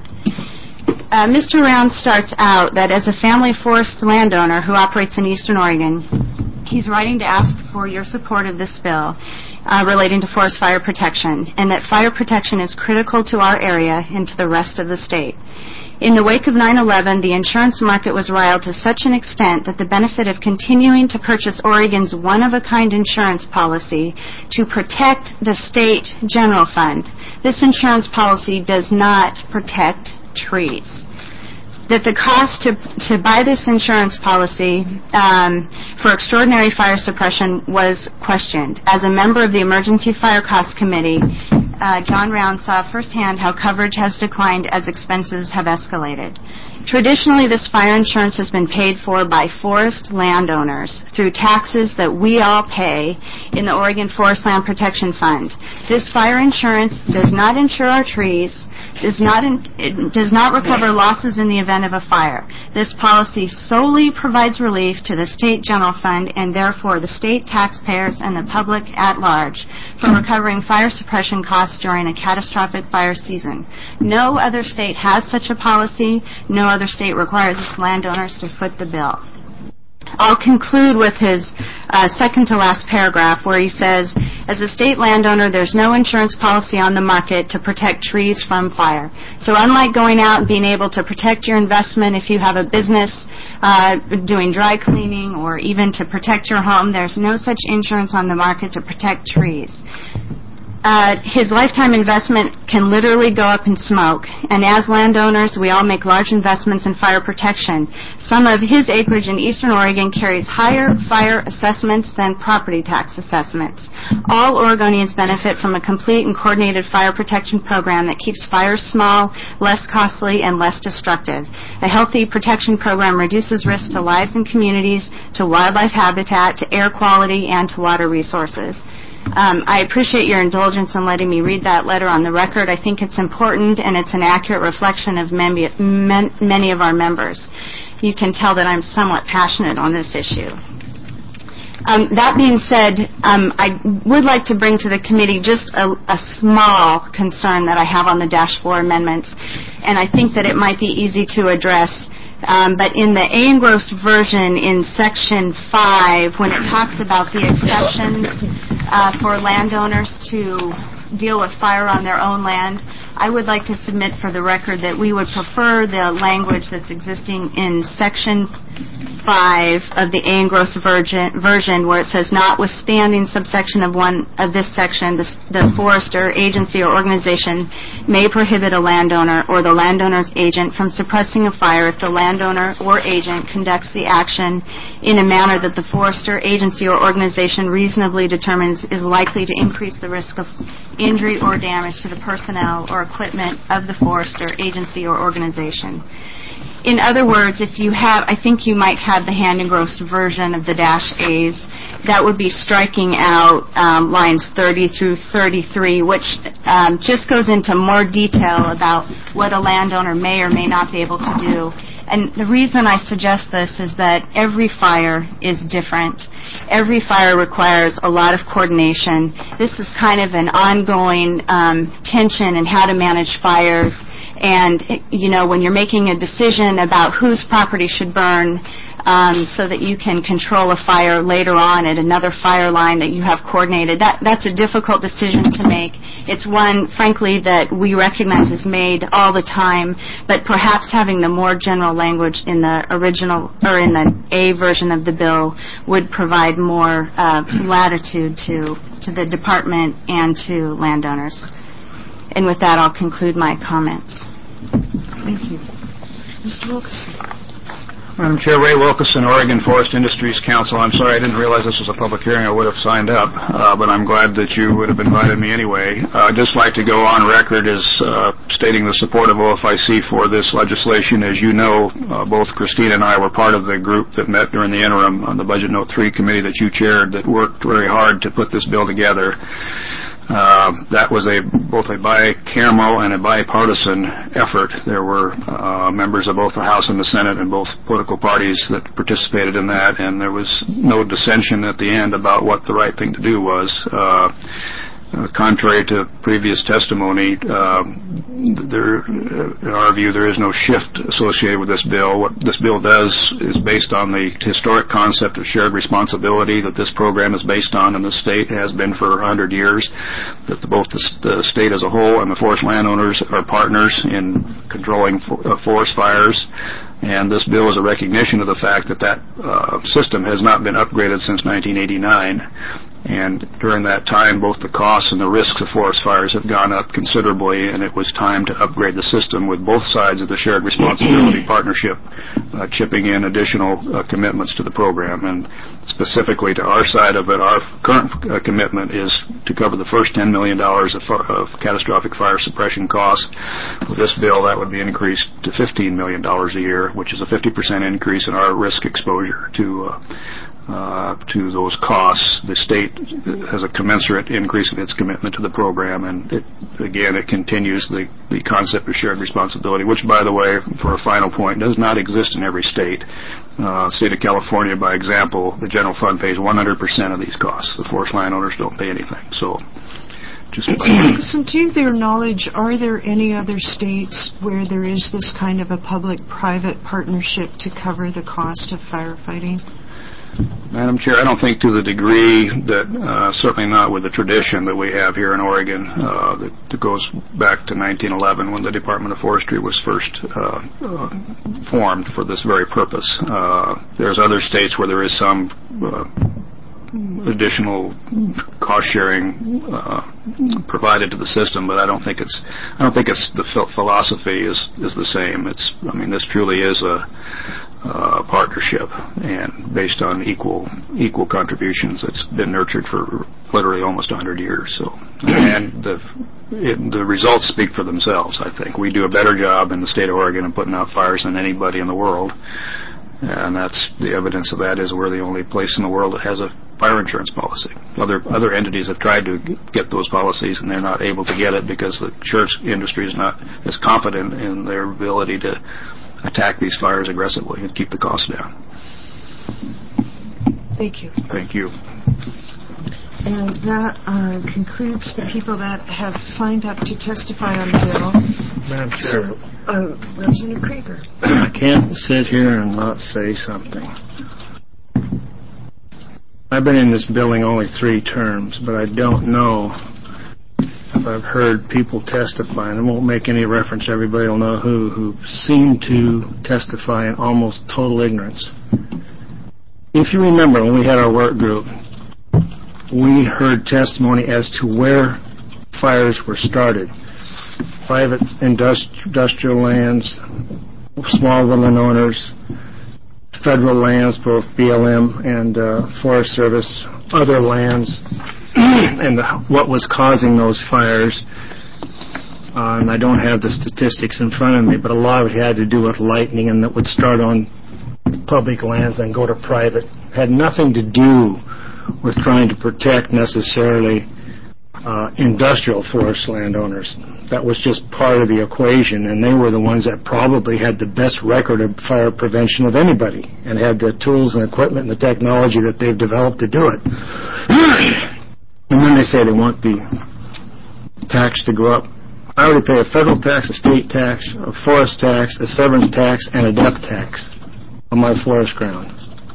Uh, Mister Rounds starts out that as a family forest landowner who operates in Eastern Oregon, he's writing to ask for your support of this bill uh, relating to forest fire protection, and that fire protection is critical to our area and to the rest of the state. In the wake of nine eleven, the insurance market was riled to such an extent that the benefit of continuing to purchase Oregon's one-of-a-kind insurance policy to protect the state general fund. This insurance policy does not protect trees. That the cost to, to buy this insurance policy um, for extraordinary fire suppression was questioned. As a member of the Emergency Fire Cost Committee, uh, John Rounds saw firsthand how coverage has declined as expenses have escalated. Traditionally, this fire insurance has been paid for by forest landowners through taxes that we all pay in the Oregon Forest Land Protection Fund. This fire insurance does not insure our trees, does not in, it does not recover losses in the event of a fire. This policy solely provides relief to the state general fund and therefore the state taxpayers and the public at large for recovering fire suppression costs during a catastrophic fire season. No other state has such a policy. No other state requires its landowners to foot the bill. I'll conclude with his uh, second to last paragraph where he says, as a state landowner, there's no insurance policy on the market to protect trees from fire. So unlike going out and being able to protect your investment if you have a business uh, doing dry cleaning or even to protect your home, there's no such insurance on the market to protect trees. Uh, his lifetime investment can literally go up in smoke, and as landowners, we all make large investments in fire protection. Some of his acreage in Eastern Oregon carries higher fire assessments than property tax assessments. All Oregonians benefit from a complete and coordinated fire protection program that keeps fires small, less costly, and less destructive. A healthy protection program reduces risk to lives and communities, to wildlife habitat, to air quality, and to water resources. Um, I appreciate your indulgence in letting me read that letter on the record. I think it's important and it's an accurate reflection of many, many of our members. You can tell that I'm somewhat passionate on this issue. Um, that being said, um, I would like to bring to the committee just a, a small concern that I have on the dash floor amendments, and I think that it might be easy to address. Um, but in the A. engrossed version in Section five, when it talks about the exceptions uh, for landowners to deal with fire on their own land, I would like to submit for the record that we would prefer the language that's existing in Section five of the A. Engross version, version where it says, notwithstanding subsection of one of this section, the, the forester, agency, or organization may prohibit a landowner or the landowner's agent from suppressing a fire if the landowner or agent conducts the action in a manner that the forester, agency, or organization reasonably determines is likely to increase the risk of injury or damage to the personnel or equipment of the forester, agency, or organization. In other words, if you have, I think you might have the hand engrossed version of the dash A's, that would be striking out um, lines thirty through thirty-three, which um, just goes into more detail about what a landowner may or may not be able to do. And the reason I suggest this is that every fire is different. Every fire requires a lot of coordination. This is kind of an ongoing um, tension in how to manage fires. And, you know, when you're making a decision about whose property should burn um, so that you can control a fire later on at another fire line that you have coordinated, that, that's a difficult decision to make. It's one, frankly, that we recognize is made all the time, but perhaps having the more general language in the original, or in the A version of the bill would provide more uh, latitude to, to the department and to landowners. And with that, I'll conclude my comments. Thank you. Mister Wilkerson. Madam Chair, Ray Wilkerson, Oregon Forest Industries Council. I'm sorry I didn't realize this was a public hearing. I would have signed up, uh, but I'm glad that you would have invited me anyway. Uh, I'd just like to go on record as uh, stating the support of O F I C for this legislation. As you know, uh, both Christine and I were part of the group that met during the interim on the Budget Note three committee that you chaired that worked very hard to put this bill together. Uh, that was a both a bicameral and a bipartisan effort. There were uh, members of both the House and the Senate and both political parties that participated in that, and there was no dissension at the end about what the right thing to do was. Uh, Uh, contrary to previous testimony, uh, there, in our view, there is no shift associated with this bill. What this bill does is based on the historic concept of shared responsibility that this program is based on in the state, has been for one hundred years, that the, both the, the state as a whole and the forest landowners are partners in controlling for, uh, forest fires. And this bill is a recognition of the fact that that uh, system has not been upgraded since nineteen eighty-nine. And during that time, both the costs and the risks of forest fires have gone up considerably, and it was time to upgrade the system with both sides of the shared responsibility partnership uh, chipping in additional uh, commitments to the program. And specifically to our side of it, our current uh, commitment is to cover the first ten million dollars of, of catastrophic fire suppression costs. With this bill, that would be increased to fifteen million dollars a year, which is a fifty percent increase in our risk exposure to uh, Uh, to those costs. The state has a commensurate increase in its commitment to the program, and it, again, it continues the, the concept of shared responsibility, which, by the way, for a final point, does not exist in every state. Uh, state of California, by example, the general fund pays one hundred percent of these costs. The forest landowners don't pay anything. So, just Listen, to their knowledge, are there any other states where there is this kind of a public-private partnership to cover the cost of firefighting? Madam Chair, I don't think to the degree that, uh, certainly not with the tradition that we have here in Oregon, uh, that, that goes back to nineteen eleven when the Department of Forestry was first uh, uh, formed for this very purpose. Uh, there's other states where there is some uh, additional cost sharing uh, provided to the system, but I don't think it's I don't think it's the philosophy is is the same. It's I mean this truly is a Uh, partnership and based on equal equal contributions that's been nurtured for literally almost one hundred years. So, and the it, the results speak for themselves. I think we do a better job in the state of Oregon of putting out fires than anybody in the world, and that's the evidence of that is we're the only place in the world that has a fire insurance policy. Other other entities have tried to get those policies and they're not able to get it because the insurance industry is not as confident in their ability to attack these fires aggressively and keep the costs down. Thank you. Thank you. And that uh, concludes the people that have signed up to testify on the bill. Madam Chair. So, uh, Representative Krieger. I can't sit here and not say something. I've been in this building only three terms, but I don't know I've heard people testify, and I won't make any reference, everybody will know who, who seem to testify in almost total ignorance. If you remember, when we had our work group, we heard testimony as to where fires were started. Private industri- industrial lands, small woodland owners, federal lands, both B L M and uh, Forest Service, other lands, and the, what was causing those fires. Uh, and I don't have the statistics in front of me, but a lot of it had to do with lightning, and that would start on public lands and go to private. Had nothing to do with trying to protect necessarily uh, industrial forest landowners. That was just part of the equation, and they were the ones that probably had the best record of fire prevention of anybody and had the tools and equipment and the technology that they've developed to do it. And then they say they want the tax to go up. I already pay a federal tax, a state tax, a forest tax, a severance tax, and a death tax on my forest ground.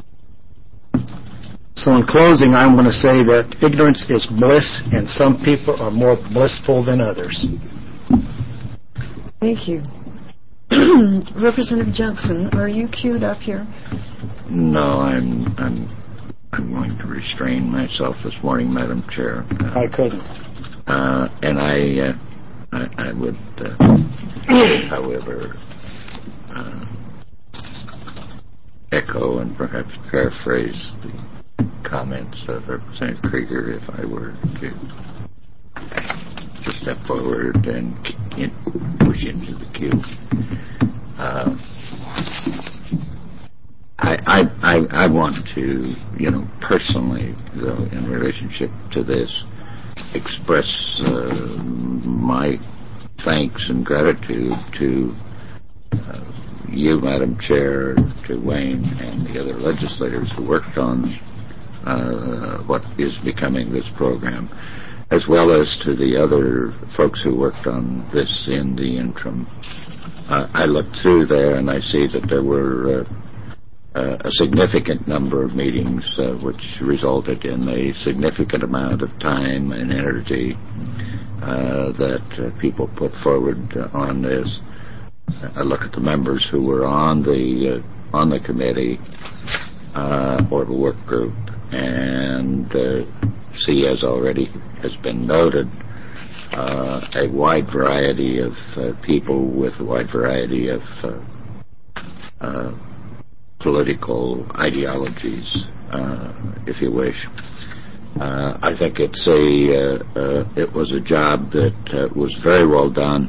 So in closing, I'm going to say that ignorance is bliss, and some people are more blissful than others. Thank you. Representative Johnson, are you queued up here? No, I'm I'm I'm going to restrain myself this morning, Madam Chair. Uh, I couldn't. Uh, and I, uh, I I would, uh, however, uh, echo and perhaps paraphrase the comments of Representative Krieger if I were to, to step forward and in, push into the queue. Uh, I, I, I, I want to, you know, personally, though, in relationship to this, express uh, my thanks and gratitude to uh, you, Madam Chair, to Wayne and the other legislators who worked on Uh, what is becoming this program, as well as to the other folks who worked on this in the interim. Uh, I looked through there and I see that there were uh, uh, a significant number of meetings uh, which resulted in a significant amount of time and energy uh, that uh, people put forward uh, on this. I look at the members who were on the uh, on the committee uh, or the work group, and uh, see, as already has been noted, uh, a wide variety of uh, people with a wide variety of uh, uh, political ideologies, uh, if you wish. Uh, I think it's a uh, uh, it was a job that uh, was very well done,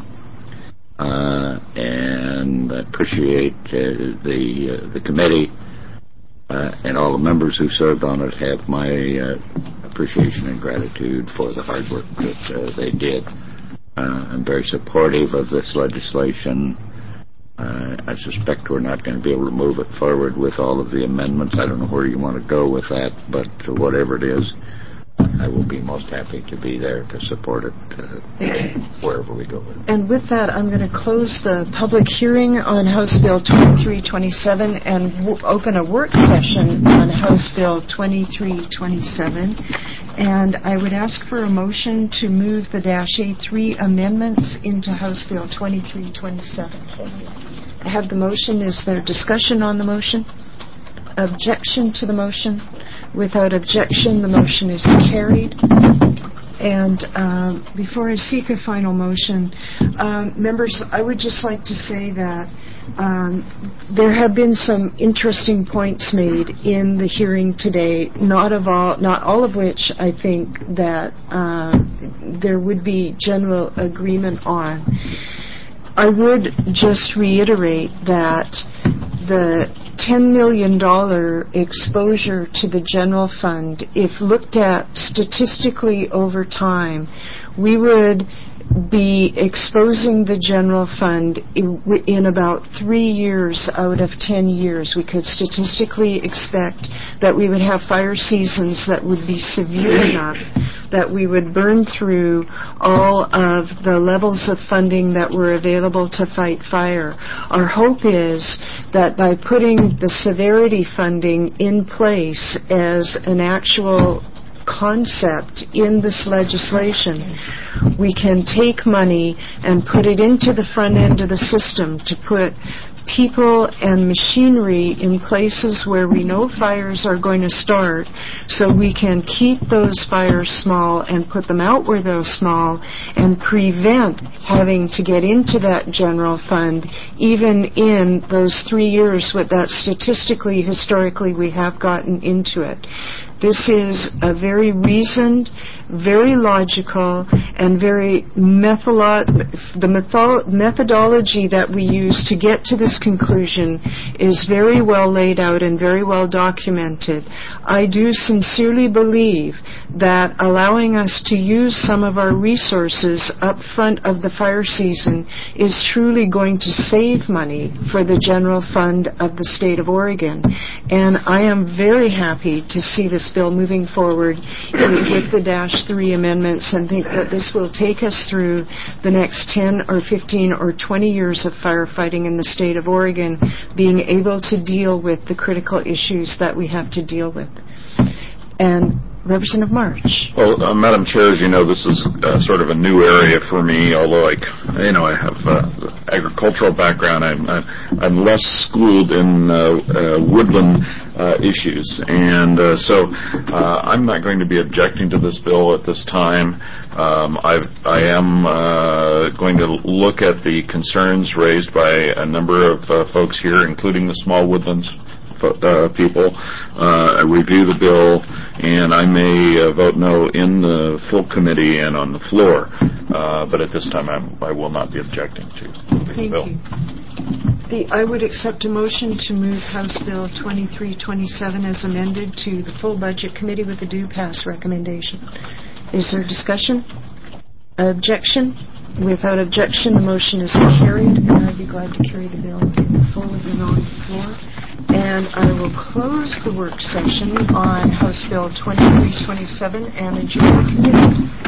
uh, and I appreciate uh, the uh, the committee. Uh, and all the members who served on it have my uh, appreciation and gratitude for the hard work that uh, they did. Uh, I'm very supportive of this legislation. Uh, I suspect we're not going to be able to move it forward with all of the amendments. I don't know where you want to go with that, but whatever it is, I will be most happy to be there to support it uh, wherever we go with it. And with that, I'm going to close the public hearing on House Bill twenty-three twenty-seven and w- open a work session on House Bill twenty-three twenty-seven. And I would ask for a motion to move the Dash A three amendments into House Bill twenty-three twenty-seven. I have the motion. Is there discussion on the motion? Objection to the motion? Without objection, the motion is carried. And um, before I seek a final motion, um, members, I would just like to say that um, there have been some interesting points made in the hearing today. Not of all, not all of which I think that uh, there would be general agreement on. I would just reiterate that the ten million dollars exposure to the general fund, if looked at statistically over time, we would be exposing the general fund in, in about three years out of ten years. We could statistically expect that we would have fire seasons that would be severe enough that we would burn through all of the levels of funding that were available to fight fire. Our hope is that by putting the severity funding in place as an actual concept in this legislation. We can take money and put it into the front end of the system to put people and machinery in places where we know fires are going to start, so we can keep those fires small and put them out where they're small and prevent having to get into that general fund even in those three years with that statistically, historically, we have gotten into it. This is a very reasoned, very logical, and very metholo- the metho- methodology that we use to get to this conclusion is very well laid out and very well documented. I do sincerely believe that allowing us to use some of our resources up front of the fire season is truly going to save money for the general fund of the state of Oregon. And I am very happy to see this bill moving forward with the Dash three amendments and think that this will take us through the next ten or fifteen or twenty years of firefighting in the state of Oregon, being able to deal with the critical issues that we have to deal with. And Representative March. Well, uh, Madam Chair, as you know, this is uh, sort of a new area for me, although I, you know, I have uh, agricultural background. I'm, I'm, I'm less schooled in uh, uh, woodland uh, issues. And uh, so uh, I'm not going to be objecting to this bill at this time. Um, I've, I am uh, going to look at the concerns raised by a number of uh, folks here, including the small woodlands Uh, people, uh, review the bill, and I may uh, vote no in the full committee and on the floor. Uh, but at this time, I'm, I will not be objecting to moving Thank the bill. you. The, I would accept a motion to move House Bill twenty-three twenty-seven as amended to the full budget committee with a due pass recommendation. Is there discussion? Objection? Without objection, the motion is carried, and I'd be glad to carry the bill in full with the on the floor. And I will close the work session on House Bill twenty-three twenty-seven and adjourn the committee.